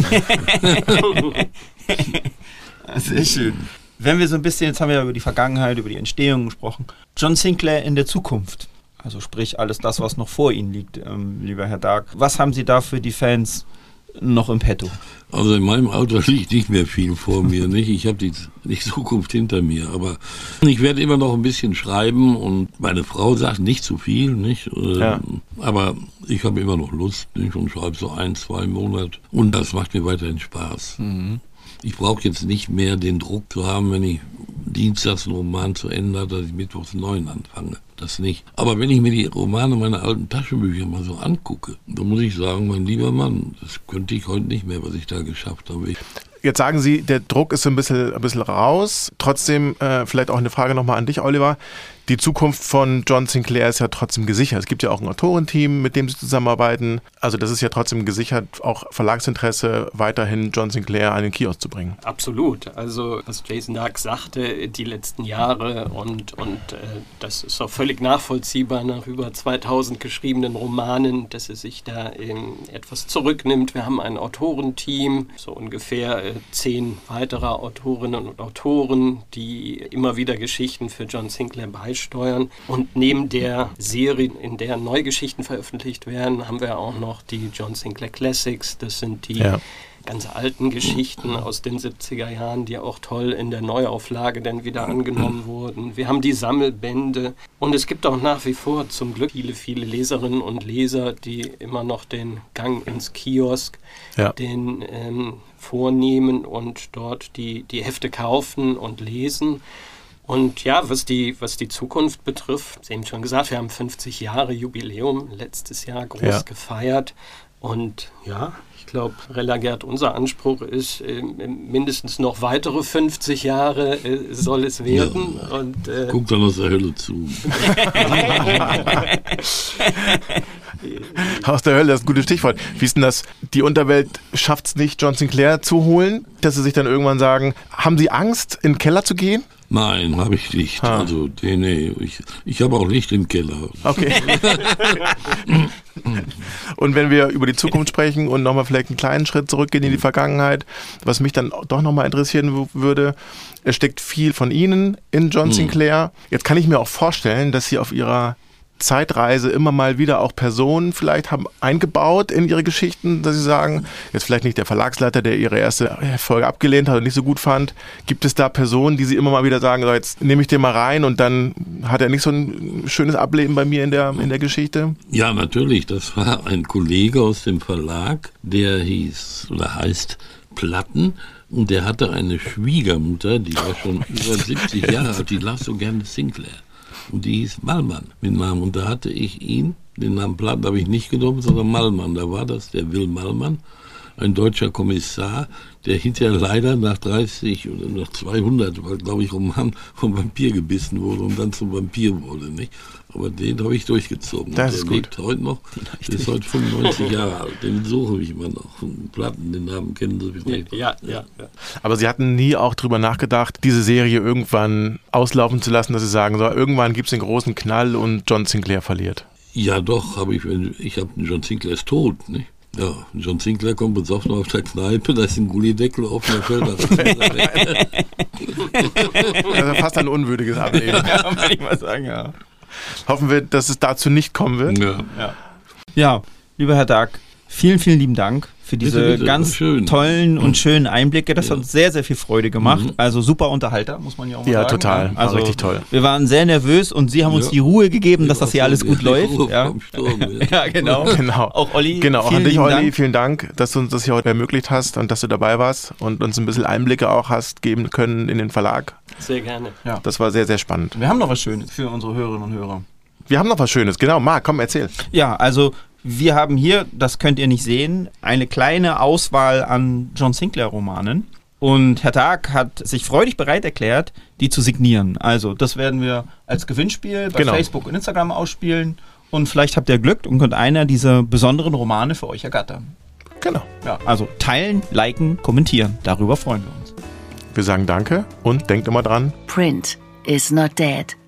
Sehr schön. Wenn wir so ein bisschen, jetzt haben wir ja über die Vergangenheit, über die Entstehung gesprochen. John Sinclair in der Zukunft, also sprich alles das, was noch vor Ihnen liegt, lieber Herr Dark. Was haben Sie da für die Fans noch im Petto? Also in meinem Alter liegt nicht mehr viel vor mir, nicht? Ich habe die Zukunft hinter mir, aber ich werde immer noch ein bisschen schreiben und meine Frau sagt nicht zu viel, nicht? Aber ich habe immer noch Lust, nicht? Und schreibe so 1-2 Monate und das macht mir weiterhin Spaß. Ich brauche jetzt nicht mehr den Druck zu haben, wenn ich dienstags einen Roman zu Ende habe, dass ich mittwochs einen neuen anfange. Das nicht. Aber wenn ich mir die Romane meiner alten Taschenbücher mal so angucke, dann muss ich sagen, mein lieber Mann, das könnte ich heute nicht mehr, was ich da geschafft habe. Jetzt sagen Sie, der Druck ist ein bisschen raus. Trotzdem vielleicht auch eine Frage nochmal an dich, Oliver. Die Zukunft von John Sinclair ist ja trotzdem gesichert. Es gibt ja auch ein Autorenteam, mit dem sie zusammenarbeiten. Also das ist ja trotzdem gesichert, auch Verlagsinteresse, weiterhin John Sinclair an den Kiosk zu bringen. Absolut. Also was Jason Dark sagte, die letzten Jahre und das ist auch völlig nachvollziehbar nach über 2000 geschriebenen Romanen, dass er sich da etwas zurücknimmt. Wir haben ein Autorenteam, so ungefähr 10 weitere Autorinnen und Autoren, die immer wieder Geschichten für John Sinclair beisteuern. Und neben der Serie, in der Neugeschichten veröffentlicht werden, haben wir auch noch die John Sinclair Classics. Das sind die ganz alten Geschichten aus den 70er Jahren, die auch toll in der Neuauflage dann wieder angenommen wurden. Wir haben die Sammelbände und es gibt auch nach wie vor zum Glück viele, viele Leserinnen und Leser, die immer noch den Gang ins Kiosk vornehmen und dort die Hefte kaufen und lesen. Und ja, was die Zukunft betrifft, Sie haben schon gesagt, wir haben 50 Jahre Jubiläum letztes Jahr groß gefeiert. Und ja, ich glaube, Relagert, unser Anspruch ist, mindestens noch weitere 50 Jahre soll es werden. Ja. Und, guck dann aus der Hölle zu. Aus der Hölle, das ist ein gutes Stichwort. Wie ist denn das? Die Unterwelt schafft es nicht, John Sinclair zu holen, dass sie sich dann irgendwann sagen, haben Sie Angst, in den Keller zu gehen? Nein, habe ich nicht. Also, nee, ich habe auch Licht im Keller. Okay. Und wenn wir über die Zukunft sprechen und nochmal vielleicht einen kleinen Schritt zurückgehen in die Vergangenheit, was mich dann doch nochmal interessieren würde, es steckt viel von Ihnen in John Sinclair. Jetzt kann ich mir auch vorstellen, dass Sie auf Ihrer Zeitreise immer mal wieder auch Personen vielleicht haben eingebaut in ihre Geschichten, dass sie sagen, jetzt vielleicht nicht der Verlagsleiter, der ihre erste Folge abgelehnt hat und nicht so gut fand. Gibt es da Personen, die sie immer mal wieder sagen, so, jetzt nehme ich den mal rein und dann hat er nicht so ein schönes Ableben bei mir in der Geschichte? Ja, natürlich. Das war ein Kollege aus dem Verlag, der heißt Platten. Und der hatte eine Schwiegermutter, die war schon über 70 Jahre alt, die las so gerne Sinclair. Und die hieß Mallmann mit Namen. Und da hatte ich ihn, den Namen Platten habe ich nicht genommen, sondern Mallmann. Da war das der Will Mallmann, ein deutscher Kommissar, der hinterher leider nach 30 oder nach 200, glaube ich, Roman vom Vampir gebissen wurde und dann zum Vampir wurde, nicht? Aber den habe ich durchgezogen. Das ist der gut. lebt heute noch. Der ist heute 95 Jahre alt. Den suche ich immer noch. Platten, den Namen kennen Sie vielleicht. Ja. Aber Sie hatten nie auch drüber nachgedacht, diese Serie irgendwann auslaufen zu lassen, dass Sie sagen, so, irgendwann gibt es den großen Knall und John Sinclair verliert. Ja, doch, habe ich. Ich habe John Sinclair ist tot, nicht? Ja, John Sinclair kommt besoffen auf der Kneipe, da ist ein Gullideckel offen, der fällt das weg. Also fast ein unwürdiges Ableben. Ja, würde ich mal sagen, ja. Hoffen wir, dass es dazu nicht kommen wird. Ja, lieber Herr Dark, vielen, vielen lieben Dank für diese Bitte, ganz schön. tollen und schönen Einblicke. Das hat uns sehr, sehr viel Freude gemacht. Mhm. Also super Unterhalter, muss man ja auch mal sagen. Ja, total. War Also richtig toll. wir waren sehr nervös und Sie haben uns die Ruhe gegeben, dass das hier alles gut läuft. Ja. Ja, genau. Genau. Auch Olli, Genau, auch vielen an dich, lieben Olli, Dank. vielen Dank, dass du uns das hier heute ermöglicht hast und dass du dabei warst und uns ein bisschen Einblicke auch hast geben können in den Verlag. Sehr gerne. Ja. Das war sehr, sehr spannend. Wir haben noch was Schönes für unsere Hörerinnen und Hörer. Wir haben noch was Schönes, genau. Marc, komm, erzähl. Ja, also wir haben hier, das könnt ihr nicht sehen, eine kleine Auswahl an John Sinclair-Romanen. Und Herr Dark hat sich freudig bereit erklärt, die zu signieren. Also das werden wir als Gewinnspiel bei Facebook und Instagram ausspielen. Und vielleicht habt ihr Glück und könnt einer dieser besonderen Romane für euch ergattern. Genau. Ja, also teilen, liken, kommentieren. Darüber freuen wir uns. Wir sagen Danke und denkt immer dran. Print is not dead.